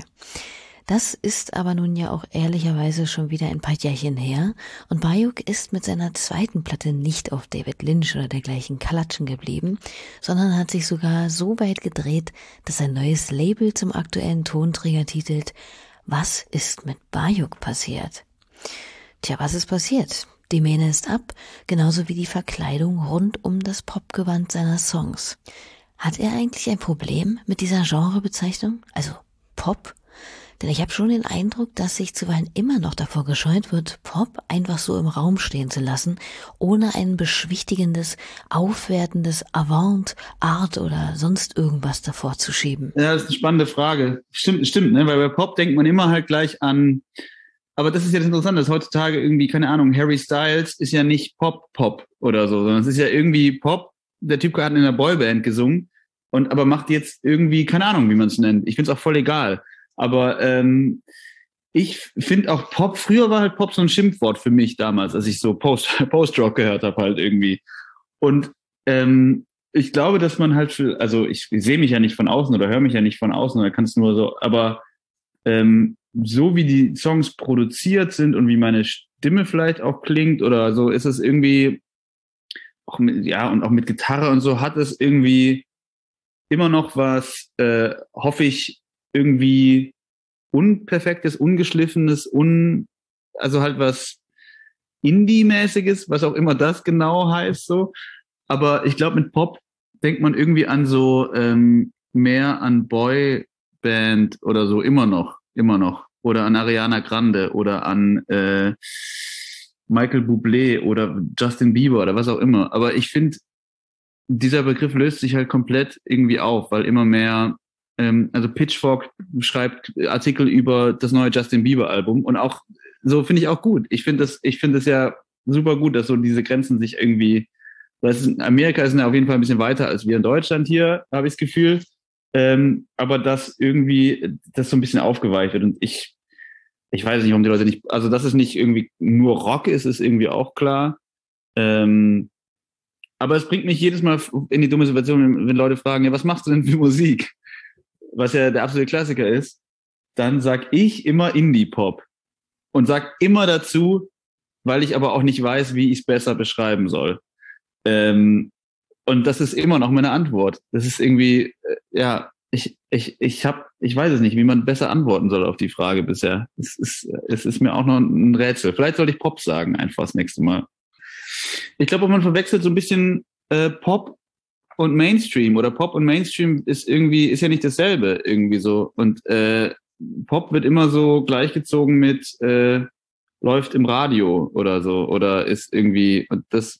Das ist aber nun ja auch ehrlicherweise schon wieder ein paar Jährchen her und Bayuk ist mit seiner zweiten Platte nicht auf David Lynch oder dergleichen Kalatschen geblieben, sondern hat sich sogar so weit gedreht, dass sein neues Label zum aktuellen Tonträger titelt „Was ist mit Bayuk passiert?" Tja, was ist passiert? Die Mähne ist ab, genauso wie die Verkleidung rund um das Popgewand seiner Songs. Hat er eigentlich ein Problem mit dieser Genrebezeichnung? Also Pop? Denn ich habe schon den Eindruck, dass sich zuweilen immer noch davor gescheut wird, Pop einfach so im Raum stehen zu lassen, ohne ein beschwichtigendes, aufwertendes Avant, Art oder sonst irgendwas davor zu schieben. Ja, das ist eine spannende Frage. Stimmt, stimmt, ne? Weil bei Pop denkt man immer halt gleich an, aber das ist ja das Interessante, dass heutzutage irgendwie, keine Ahnung, Harry Styles ist ja nicht Pop-Pop oder so, sondern es ist ja irgendwie Pop. Der Typ hat in einer Boyband gesungen und aber macht jetzt irgendwie, keine Ahnung, wie man es nennt. Ich finde es auch voll egal. Aber ähm, ich finde auch Pop, früher war halt Pop so ein Schimpfwort für mich damals, als ich so Post, Post-Rock gehört habe halt irgendwie. Und ähm, ich glaube, dass man halt, für, also ich, ich sehe mich ja nicht von außen oder höre mich ja nicht von außen oder kann es nur so, aber ähm, so wie die Songs produziert sind und wie meine Stimme vielleicht auch klingt oder so, ist es irgendwie, auch mit, ja, und auch mit Gitarre und so, hat es irgendwie immer noch was, äh, hoffe ich, irgendwie unperfektes, ungeschliffenes, un, also halt was Indie-mäßiges, was auch immer das genau heißt, so. Aber ich glaube, mit Pop denkt man irgendwie an so ähm, mehr an Boyband oder so, immer noch, immer noch. Oder an Ariana Grande oder an äh, Michael Bublé oder Justin Bieber oder was auch immer. Aber ich finde, dieser Begriff löst sich halt komplett irgendwie auf, weil immer mehr also Pitchfork schreibt Artikel über das neue Justin Bieber Album und auch so finde ich auch gut. Ich finde das, ich finde es ja super gut, dass so diese Grenzen sich irgendwie, das ist, Amerika ist ja auf jeden Fall ein bisschen weiter als wir in Deutschland hier, habe ich das Gefühl. Ähm, aber dass irgendwie das so ein bisschen aufgeweicht wird und ich, ich weiß nicht, warum die Leute nicht, also dass es nicht irgendwie nur Rock ist, ist irgendwie auch klar. Ähm, aber es bringt mich jedes Mal in die dumme Situation, wenn, wenn Leute fragen, ja, was machst du denn für Musik? Was ja der absolute Klassiker ist, dann sag ich immer Indie-Pop und sag immer dazu, weil ich aber auch nicht weiß, wie ich es besser beschreiben soll. Ähm, und das ist immer noch meine Antwort. Das ist irgendwie, äh, ja, ich ich ich habe, ich weiß es nicht, wie man besser antworten soll auf die Frage bisher. Es ist es ist mir auch noch ein Rätsel. Vielleicht sollte ich Pop sagen einfach das nächste Mal. Ich glaube, man verwechselt so ein bisschen äh, Pop und Mainstream oder Pop und Mainstream ist irgendwie, ist ja nicht dasselbe irgendwie so. Und äh, Pop wird immer so gleichgezogen mit äh, läuft im Radio oder so oder ist irgendwie, und das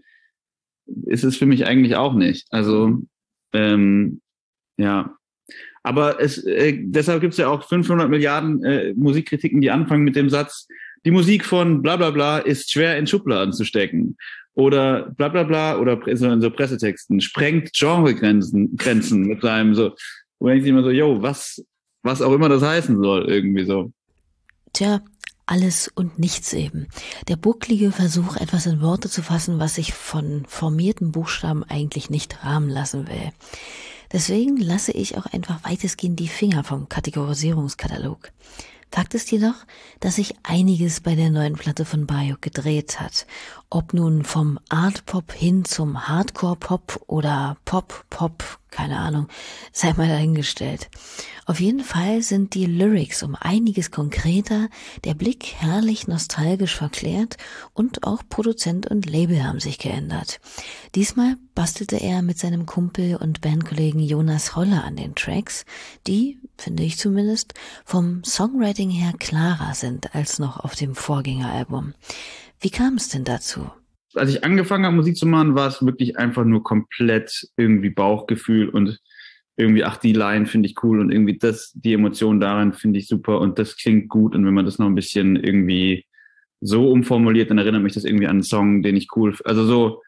ist es für mich eigentlich auch nicht. Also ähm, ja. Aber es äh, deshalb gibt es ja auch fünfhundert Milliarden äh, Musikkritiken, die anfangen mit dem Satz, die Musik von bla bla bla ist schwer in Schubladen zu stecken. Oder bla bla bla, oder so in so Pressetexten, sprengt Genregrenzen Grenzen mit seinem so, wo denke ich immer so, yo, was, was auch immer das heißen soll, irgendwie so. Tja, alles und nichts eben. Der bucklige Versuch, etwas in Worte zu fassen, was sich von formierten Buchstaben eigentlich nicht rahmen lassen will. Deswegen lasse ich auch einfach weitestgehend die Finger vom Kategorisierungskatalog. Fakt ist jedoch, dass sich einiges bei der neuen Platte von Bayuk gedreht hat. Ob nun vom Art-Pop hin zum Hardcore-Pop oder Pop-Pop, keine Ahnung, sei mal dahingestellt. Auf jeden Fall sind die Lyrics um einiges konkreter, der Blick herrlich nostalgisch verklärt und auch Produzent und Label haben sich geändert. Diesmal bastelte er mit seinem Kumpel und Bandkollegen Jonas Holler an den Tracks, die, finde ich zumindest, vom Songwriting her klarer sind als noch auf dem Vorgängeralbum. Wie kam es denn dazu? Als ich angefangen habe, Musik zu machen, war es wirklich einfach nur komplett irgendwie Bauchgefühl und irgendwie, ach, die Line finde ich cool und irgendwie das, die Emotion daran finde ich super und das klingt gut und wenn man das noch ein bisschen irgendwie so umformuliert, dann erinnert mich das irgendwie an einen Song, den ich cool, also so,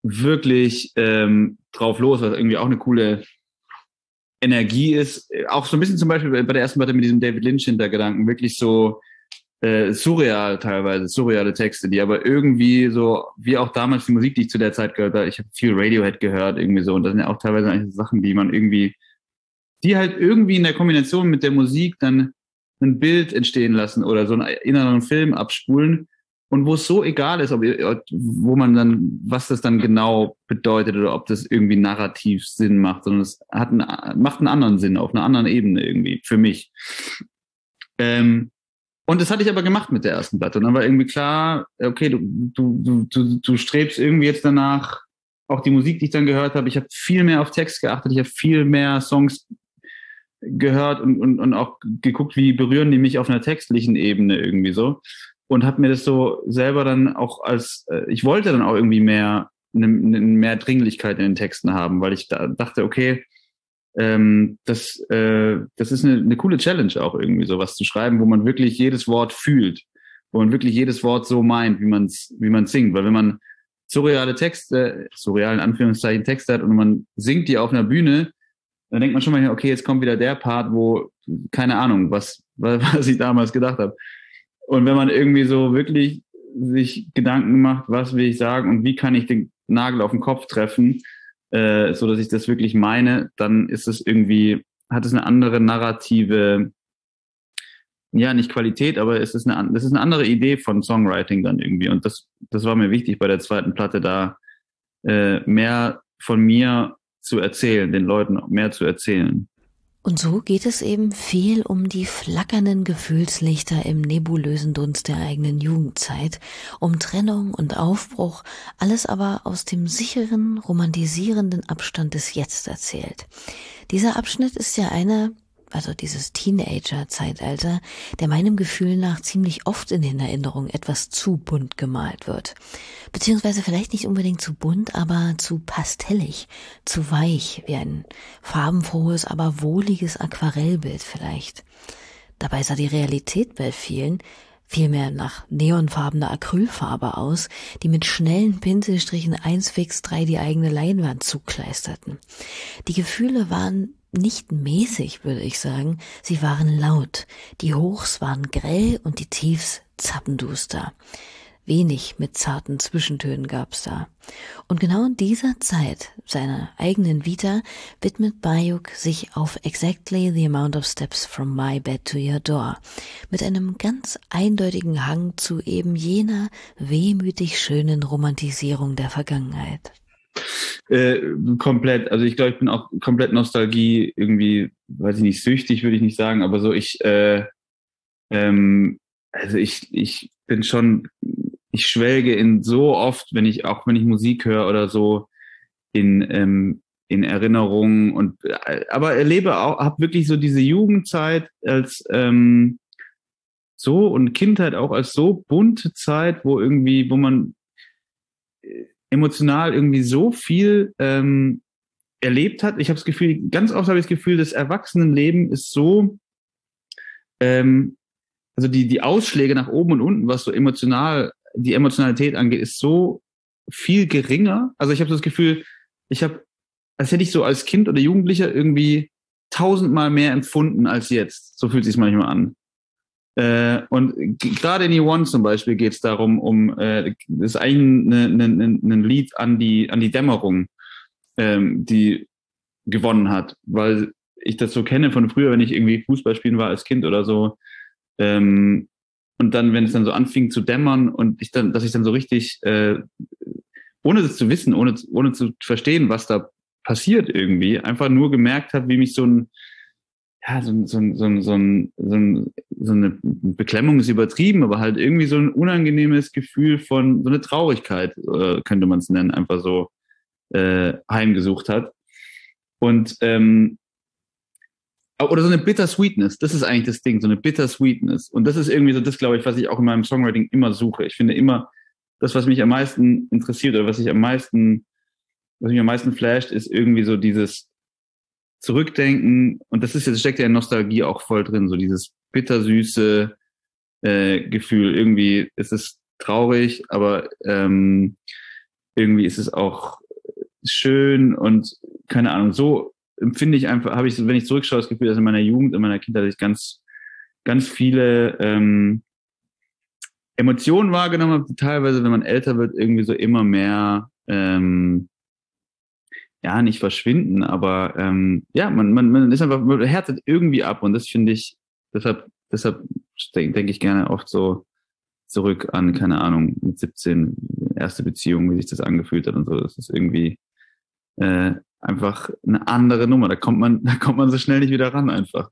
wirklich ähm, drauf los, was irgendwie auch eine coole Energie ist. Auch so ein bisschen zum Beispiel bei der ersten Platte mit diesem David Lynch-Hintergedanken, wirklich so äh, surreal teilweise, surreale Texte, die aber irgendwie so, wie auch damals die Musik, die ich zu der Zeit gehört habe, ich habe viel Radiohead gehört, irgendwie so, und das sind ja auch teilweise eigentlich Sachen, die man irgendwie, die halt irgendwie in der Kombination mit der Musik dann ein Bild entstehen lassen oder so einen inneren Film abspulen und wo es so egal ist, ob, wo man dann, was das dann genau bedeutet oder ob das irgendwie narrativ Sinn macht, sondern es hat einen, macht einen anderen Sinn auf einer anderen Ebene irgendwie für mich. Ähm, und das hatte ich aber gemacht mit der ersten Platte und dann war irgendwie klar, okay, du, du, du, du strebst irgendwie jetzt danach, auch die Musik, die ich dann gehört habe, ich habe viel mehr auf Text geachtet, ich habe viel mehr Songs gehört und, und, und auch geguckt, wie berühren die mich auf einer textlichen Ebene irgendwie so. Und habe mir das so selber dann auch als, äh, ich wollte dann auch irgendwie mehr, ne, ne, mehr Dringlichkeit in den Texten haben, weil ich da dachte, okay, ähm, das, äh, das ist eine, eine coole Challenge auch irgendwie, sowas zu schreiben, wo man wirklich jedes Wort fühlt, wo man wirklich jedes Wort so meint, wie man es wie man singt. Weil wenn man surreale Texte, surrealen Anführungszeichen Texte hat und man singt die auf einer Bühne, dann denkt man schon mal, okay, jetzt kommt wieder der Part, wo, keine Ahnung, was, was ich damals gedacht habe. Und wenn man irgendwie so wirklich sich Gedanken macht, was will ich sagen und wie kann ich den Nagel auf den Kopf treffen, äh, so dass ich das wirklich meine, dann ist es irgendwie, hat es eine andere narrative, ja, nicht Qualität, aber es ist eine, das ist eine andere Idee von Songwriting dann irgendwie. Und das, das war mir wichtig bei der zweiten Platte, da äh, mehr von mir zu erzählen, den Leuten mehr zu erzählen. Und so geht es eben viel um die flackernden Gefühlslichter im nebulösen Dunst der eigenen Jugendzeit, um Trennung und Aufbruch, alles aber aus dem sicheren, romantisierenden Abstand des Jetzt erzählt. Dieser Abschnitt ist ja einer, also dieses Teenager-Zeitalter, der meinem Gefühl nach ziemlich oft in den Erinnerungen etwas zu bunt gemalt wird. Beziehungsweise vielleicht nicht unbedingt zu bunt, aber zu pastellig, zu weich, wie ein farbenfrohes, aber wohliges Aquarellbild vielleicht. Dabei sah die Realität bei vielen vielmehr nach neonfarbener Acrylfarbe aus, die mit schnellen Pinselstrichen eins fix drei die eigene Leinwand zukleisterten. Die Gefühle waren nicht mäßig, würde ich sagen, sie waren laut. Die Hochs waren grell und die Tiefs zappenduster. Wenig mit zarten Zwischentönen gab's da. Und genau in dieser Zeit, seiner eigenen Vita, widmet Bayuk sich auf Exactly the Amount of Steps from My Bed to Your Door, mit einem ganz eindeutigen Hang zu eben jener wehmütig schönen Romantisierung der Vergangenheit. Äh, komplett, also ich glaube, ich bin auch komplett Nostalgie, irgendwie, weiß ich nicht, süchtig würde ich nicht sagen, aber so ich, äh, ähm, also ich, ich bin schon, ich schwelge in so oft, wenn ich, auch wenn ich Musik höre oder so, in, ähm, in Erinnerungen und, äh, aber erlebe auch, habe wirklich so diese Jugendzeit als, ähm, so und Kindheit auch als so bunte Zeit, wo irgendwie, wo man emotional irgendwie so viel ähm, erlebt hat. Ich habe das Gefühl, ganz oft habe ich das Gefühl, das Erwachsenenleben ist so, ähm, also die die Ausschläge nach oben und unten, was so emotional, die Emotionalität angeht, ist so viel geringer. Also ich habe so das Gefühl, ich habe, als hätte ich so als Kind oder Jugendlicher irgendwie tausendmal mehr empfunden als jetzt. So fühlt es sich manchmal an. Äh, und gerade in E One zum Beispiel geht es darum, um äh, das ist eigentlich ein ne, ne, ne Lied an die an die Dämmerung, ähm, die gewonnen hat, weil ich das so kenne von früher, wenn ich irgendwie Fußball spielen war als Kind oder so, ähm, und dann, wenn es dann so anfing zu dämmern und ich dann, dass ich dann so richtig, äh, ohne das zu wissen, ohne ohne zu verstehen, was da passiert irgendwie, einfach nur gemerkt habe, wie mich so ein ja, so, so, so, so, so, so eine Beklemmung ist übertrieben, aber halt irgendwie so ein unangenehmes Gefühl von, so eine Traurigkeit, äh, könnte man es nennen, einfach so äh, heimgesucht hat. Und, ähm, oder so eine Bittersweetness, das ist eigentlich das Ding, so eine Bittersweetness. Und das ist irgendwie so das, glaube ich, was ich auch in meinem Songwriting immer suche. Ich finde immer, das, was mich am meisten interessiert oder was ich am meisten, was mich am meisten flasht, ist irgendwie so dieses Zurückdenken, und das ist jetzt, steckt ja in Nostalgie auch voll drin, so dieses bittersüße äh, Gefühl. Irgendwie ist es traurig, aber ähm, irgendwie ist es auch schön und keine Ahnung, so empfinde ich einfach, habe ich, wenn ich zurückschaue, das Gefühl, dass in meiner Jugend, in meiner Kindheit ich ganz, ganz viele ähm, Emotionen wahrgenommen habe, die teilweise, wenn man älter wird, irgendwie so immer mehr ähm, ja, nicht verschwinden, aber ähm, ja, man, man, man ist einfach, man härtet irgendwie ab und das finde ich, deshalb, deshalb denke denk ich gerne oft so zurück an, keine Ahnung, mit siebzehn, erste Beziehung, wie sich das angefühlt hat und so. Das ist irgendwie äh, einfach eine andere Nummer. Da kommt man, da kommt man so schnell nicht wieder ran einfach.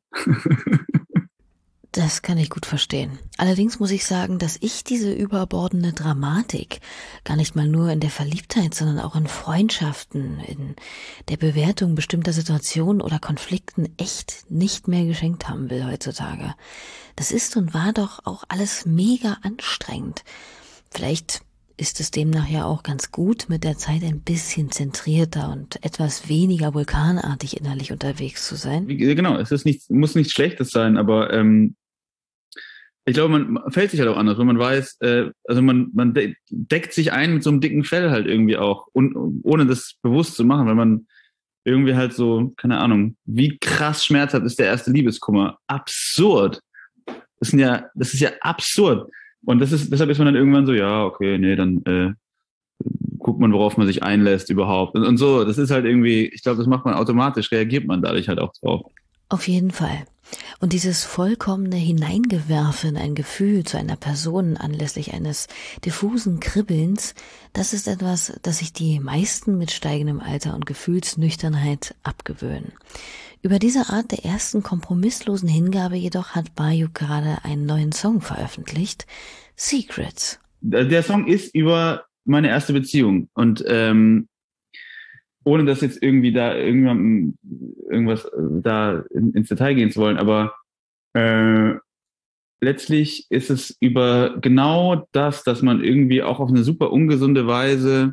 Das kann ich gut verstehen. Allerdings muss ich sagen, dass ich diese überbordende Dramatik gar nicht mal nur in der Verliebtheit, sondern auch in Freundschaften, in der Bewertung bestimmter Situationen oder Konflikten echt nicht mehr geschenkt haben will heutzutage. Das ist und war doch auch alles mega anstrengend. Vielleicht ist es demnach ja auch ganz gut, mit der Zeit ein bisschen zentrierter und etwas weniger vulkanartig innerlich unterwegs zu sein. Genau, es ist nicht, muss nichts Schlechtes sein, aber ähm, ich glaube, man fällt sich halt auch anders, wenn man weiß, äh, also man, man de- deckt sich ein mit so einem dicken Fell halt irgendwie auch, und, ohne das bewusst zu machen, weil man irgendwie halt so, keine Ahnung, wie krass schmerzhaft ist der erste Liebeskummer. Absurd. Das sind ja, das ist ja absurd. Und das ist, deshalb ist man dann irgendwann so, ja, okay, nee, dann äh, guckt man, worauf man sich einlässt überhaupt. Und, und so, das ist halt irgendwie, ich glaube, das macht man automatisch, reagiert man dadurch halt auch drauf. Auf jeden Fall. Und dieses vollkommene Hineingewerfe in ein Gefühl zu einer Person anlässlich eines diffusen Kribbelns, das ist etwas, das sich die meisten mit steigendem Alter und Gefühlsnüchternheit abgewöhnen. Über diese Art der ersten kompromisslosen Hingabe jedoch hat Bayou gerade einen neuen Song veröffentlicht, Secrets. Der Song ist über meine erste Beziehung und ähm, ohne das jetzt irgendwie da irgendwann irgendwas da in, ins Detail gehen zu wollen, aber äh, letztlich ist es über genau das, dass man irgendwie auch auf eine super ungesunde Weise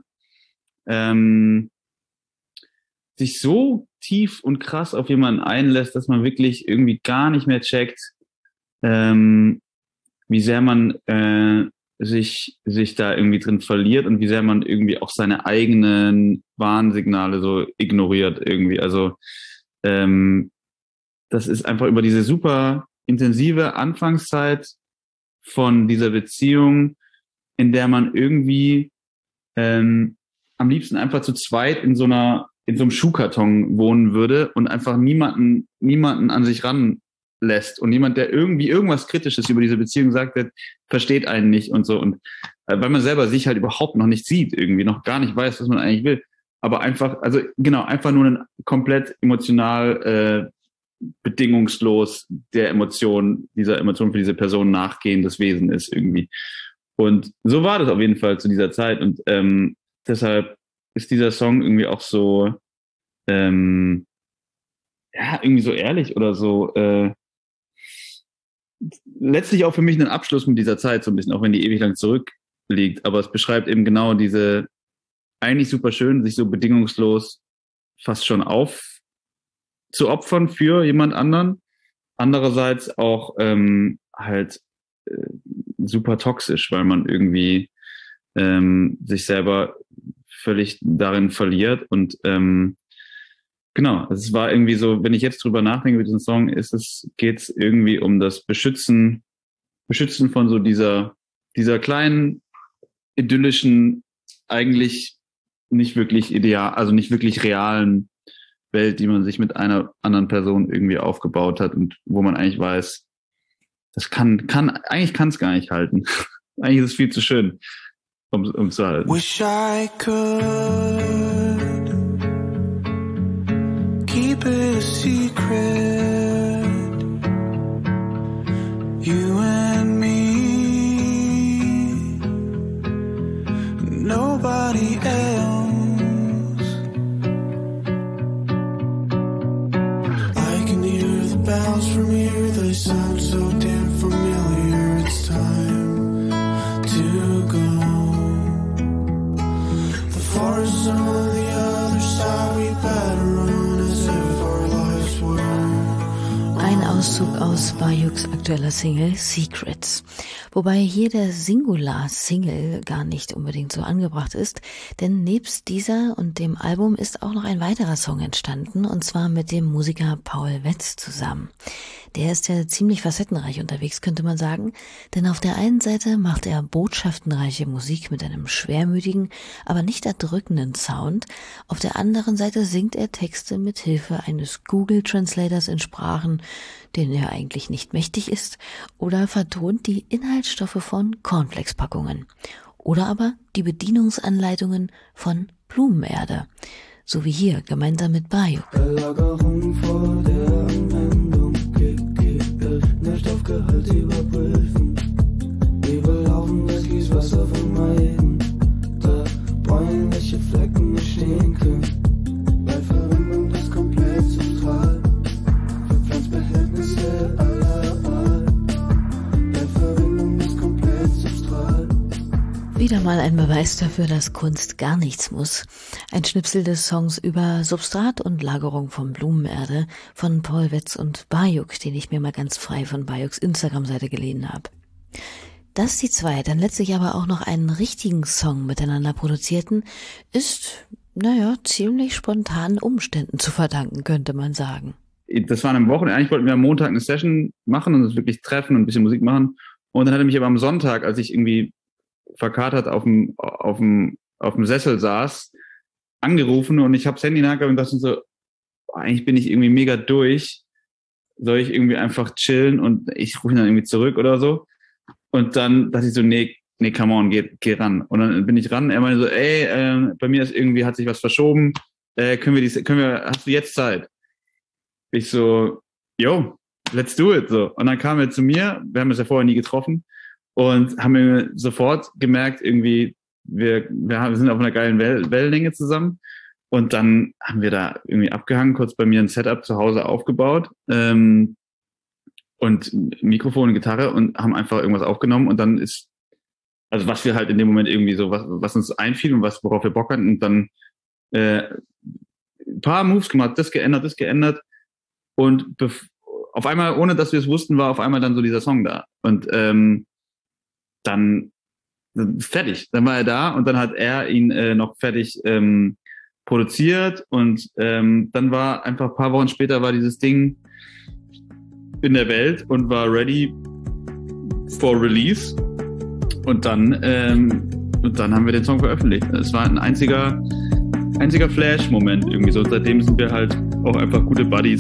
ähm, sich so tief und krass auf jemanden einlässt, dass man wirklich irgendwie gar nicht mehr checkt, ähm, wie sehr man äh, sich sich da irgendwie drin verliert und wie sehr man irgendwie auch seine eigenen Warnsignale so ignoriert irgendwie. Also ähm, das ist einfach über diese super intensive Anfangszeit von dieser Beziehung, in der man irgendwie ähm, am liebsten einfach zu zweit in so einer in so einem Schuhkarton wohnen würde und einfach niemanden niemanden an sich ran lässt und jemand, der irgendwie irgendwas Kritisches über diese Beziehung sagt, der versteht einen nicht und so. Und äh, weil man selber sich halt überhaupt noch nicht sieht, irgendwie noch gar nicht weiß, was man eigentlich will. Aber einfach, also genau, einfach nur ein komplett emotional, äh, bedingungslos der Emotion, dieser Emotion für diese Person nachgehendes Wesen ist irgendwie. Und so war das auf jeden Fall zu dieser Zeit. Und ähm, deshalb ist dieser Song irgendwie auch so, ähm, ja, irgendwie so ehrlich oder so, äh, letztlich auch für mich ein Abschluss mit dieser Zeit, so ein bisschen, auch wenn die ewig lang zurückliegt. Aber es beschreibt eben genau diese, eigentlich super schön, sich so bedingungslos fast schon auf zu opfern für jemand anderen. Andererseits auch ähm, halt äh, super toxisch, weil man irgendwie ähm, sich selber völlig darin verliert. Und ähm, genau, es war irgendwie so, wenn ich jetzt drüber nachdenke über diesen Song, ist es, geht's irgendwie um das Beschützen, Beschützen von so dieser, dieser kleinen, idyllischen, eigentlich nicht wirklich ideal, also nicht wirklich realen Welt, die man sich mit einer anderen Person irgendwie aufgebaut hat und wo man eigentlich weiß, das kann, kann, eigentlich kann es gar nicht halten. Eigentlich ist es viel zu schön, um, um zu halten. Wish I could keep it a secret, you and me, nobody else. I can hear the bells from here, they sound so damn familiar. It's time to go. The forest on the other side, we better run as if our lives were Bajuks aktueller Single Secrets. Wobei hier der Singular-Single gar nicht unbedingt so angebracht ist, denn nebst dieser und dem Album ist auch noch ein weiterer Song entstanden, und zwar mit dem Musiker Paul Wetz zusammen. Der ist ja ziemlich facettenreich unterwegs, könnte man sagen, denn auf der einen Seite macht er botschaftenreiche Musik mit einem schwermütigen, aber nicht erdrückenden Sound. Auf der anderen Seite singt er Texte mit Hilfe eines Google Translators in Sprachen, denen er eigentlich nicht mächtig ist, oder vertont die Inhaltsstoffe von Cornflakes-Packungen. Oder aber die Bedienungsanleitungen von Blumenerde. So wie hier, gemeinsam mit Bajuk. Belagerung vor der Anwendung, G G L, Nährstoffgehalt überprüfen. Überlaufen das Gießwasser vermeiden, da bräunliche Flecken entstehen können. Bei Verwendung des Komplettsubstrat für Pflanzbehältnisse aller Art. Bei Verwendung des Komplettsubstrat. Wieder mal ein Beweis dafür, dass Kunst gar nichts muss. Ein Schnipsel des Songs über Substrat und Lagerung von Blumenerde von Paul Wetz und Bajuk, den ich mir mal ganz frei von Bajuks Instagram-Seite geliehen habe. Dass die zwei dann letztlich aber auch noch einen richtigen Song miteinander produzierten, ist, naja, ziemlich spontanen Umständen zu verdanken, könnte man sagen. Das war am Wochenende, eigentlich wollten wir am Montag eine Session machen und uns wirklich treffen und ein bisschen Musik machen. Und dann hat er mich aber am Sonntag, als ich irgendwie verkatert auf dem, auf dem, auf dem Sessel saß, angerufen, und ich habe das Handy in der Hand gehabt und dachte so, eigentlich bin ich irgendwie mega durch. Soll ich irgendwie einfach chillen und ich rufe ihn dann irgendwie zurück oder so? Und dann dachte ich so, nee, nee, come on, geh, geh ran. Und dann bin ich ran. Er meinte so, ey, äh, bei mir ist irgendwie, hat sich was verschoben. Äh, können wir dies, können wir, hast du jetzt Zeit? Ich so, yo, let's do it. So. Und dann kam er zu mir, wir haben uns ja vorher nie getroffen, und haben wir sofort gemerkt, irgendwie, wir, wir, haben, wir sind auf einer geilen Well- Wellenlänge zusammen. Und dann haben wir da irgendwie abgehangen, kurz bei mir ein Setup zu Hause aufgebaut, ähm, und Mikrofon und Gitarre, und haben einfach irgendwas aufgenommen. Und dann ist, also was wir halt in dem Moment irgendwie so, was, was uns einfiel und was, worauf wir Bock hatten, und dann äh, ein paar Moves gemacht, das geändert, das geändert. Und bef- auf einmal, ohne dass wir es wussten, war auf einmal dann so dieser Song da. Und ähm, dann fertig. Dann war er da, und dann hat er ihn äh, noch fertig ähm, produziert, und ähm, dann war einfach ein paar Wochen später war dieses Ding in der Welt und war ready for release. Und dann ähm, und dann haben wir den Song veröffentlicht. Es war ein einziger einziger Flash-Moment irgendwie so. Seitdem sind wir halt auch einfach gute Buddies.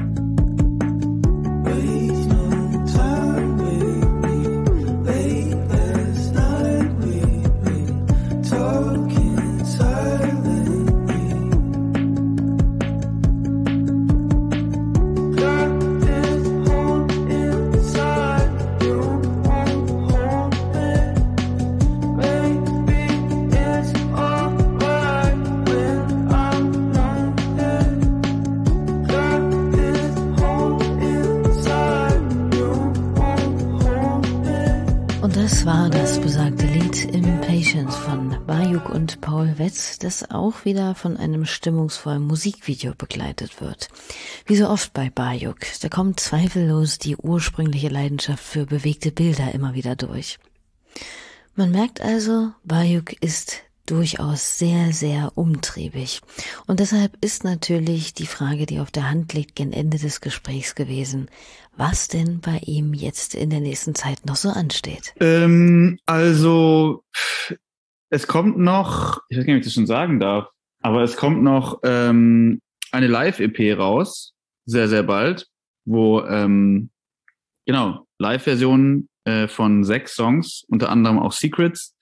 Das war das besagte Lied Impatience von Bajuk und Paul Wetz, das auch wieder von einem stimmungsvollen Musikvideo begleitet wird. Wie so oft bei Bajuk, da kommt zweifellos die ursprüngliche Leidenschaft für bewegte Bilder immer wieder durch. Man merkt also, Bajuk ist durchaus sehr, sehr umtriebig. Und deshalb ist natürlich die Frage, die auf der Hand liegt, gen Ende des Gesprächs gewesen, was denn bei ihm jetzt in der nächsten Zeit noch so ansteht. Ähm, also, es kommt noch, ich weiß gar nicht, ob ich das schon sagen darf, aber es kommt noch ähm, eine Live-E P raus, sehr, sehr bald, wo, ähm, genau, Live-Versionen äh, von sechs Songs, unter anderem auch Secrets,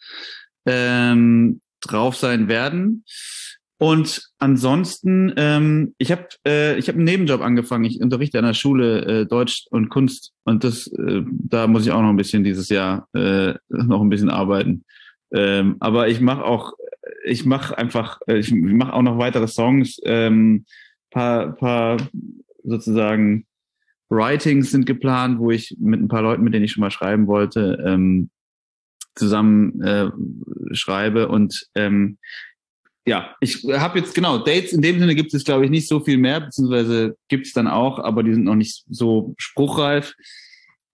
ähm, drauf sein werden. Und ansonsten, ähm, ich habe äh, ich hab einen Nebenjob angefangen. Ich unterrichte an der Schule äh, Deutsch und Kunst, und das äh, da muss ich auch noch ein bisschen dieses Jahr äh, noch ein bisschen arbeiten. Ähm, aber ich mache auch, ich mache einfach, äh, ich mache auch noch weitere Songs. Ähm, paar, paar sozusagen Writings sind geplant, wo ich mit ein paar Leuten, mit denen ich schon mal schreiben wollte, ähm, zusammen äh, schreibe. Und ähm, ja, ich habe jetzt, genau, Dates in dem Sinne gibt es, glaube ich, nicht so viel mehr, beziehungsweise gibt es dann auch, aber die sind noch nicht so spruchreif.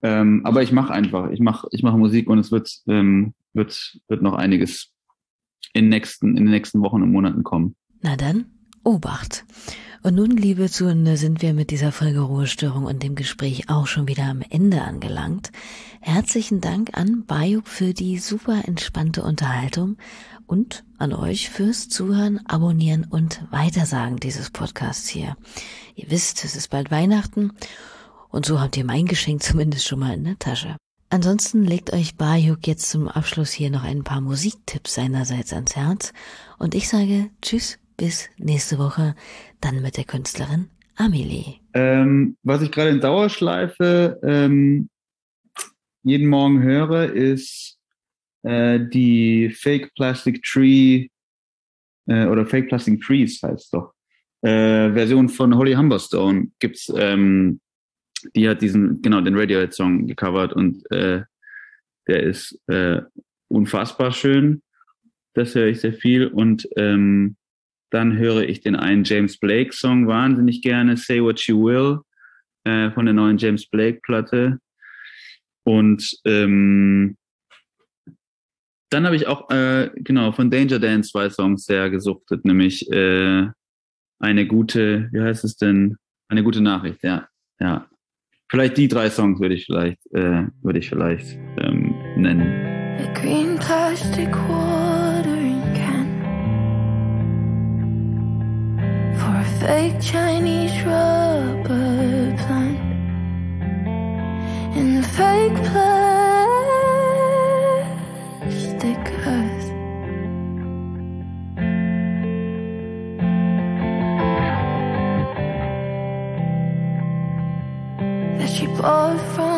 Ähm, aber ich mache einfach, ich mache ich mache Musik und es wird, ähm, wird, wird noch einiges in, nächsten, in den nächsten Wochen und Monaten kommen. Na dann, Obacht. Und nun, liebe Zuhörende, sind wir mit dieser Folge Ruhestörung und dem Gespräch auch schon wieder am Ende angelangt. Herzlichen Dank an Bayuk für die super entspannte Unterhaltung und an euch fürs Zuhören, Abonnieren und Weitersagen dieses Podcasts hier. Ihr wisst, es ist bald Weihnachten und so habt ihr mein Geschenk zumindest schon mal in der Tasche. Ansonsten legt euch Bayuk jetzt zum Abschluss hier noch ein paar Musiktipps seinerseits ans Herz und ich sage Tschüss, bis nächste Woche, dann mit der Künstlerin Amelie. Ähm, was ich gerade in Dauerschleife ähm, jeden Morgen höre, ist äh, die Fake Plastic Tree äh, oder Fake Plastic Trees heißt es doch. Äh, Version von Holly Humberstone gibt's. Ähm, die hat diesen, genau, den Radiohead-Song gecovert und äh, der ist äh, unfassbar schön. Das höre ich sehr viel und ähm, dann höre ich den einen James Blake-Song wahnsinnig gerne, Say What You Will, äh, von der neuen James Blake-Platte. Und ähm, dann habe ich auch, äh, genau, von Danger Dan zwei Songs sehr gesuchtet, nämlich äh, eine gute, wie heißt es denn? Eine gute Nachricht, ja. ja. Vielleicht die drei Songs würde ich vielleicht, äh, würde ich vielleicht ähm, nennen. A green plastic watering can for a fake Chinese rubber plant in the fake plastic earth. That she bought from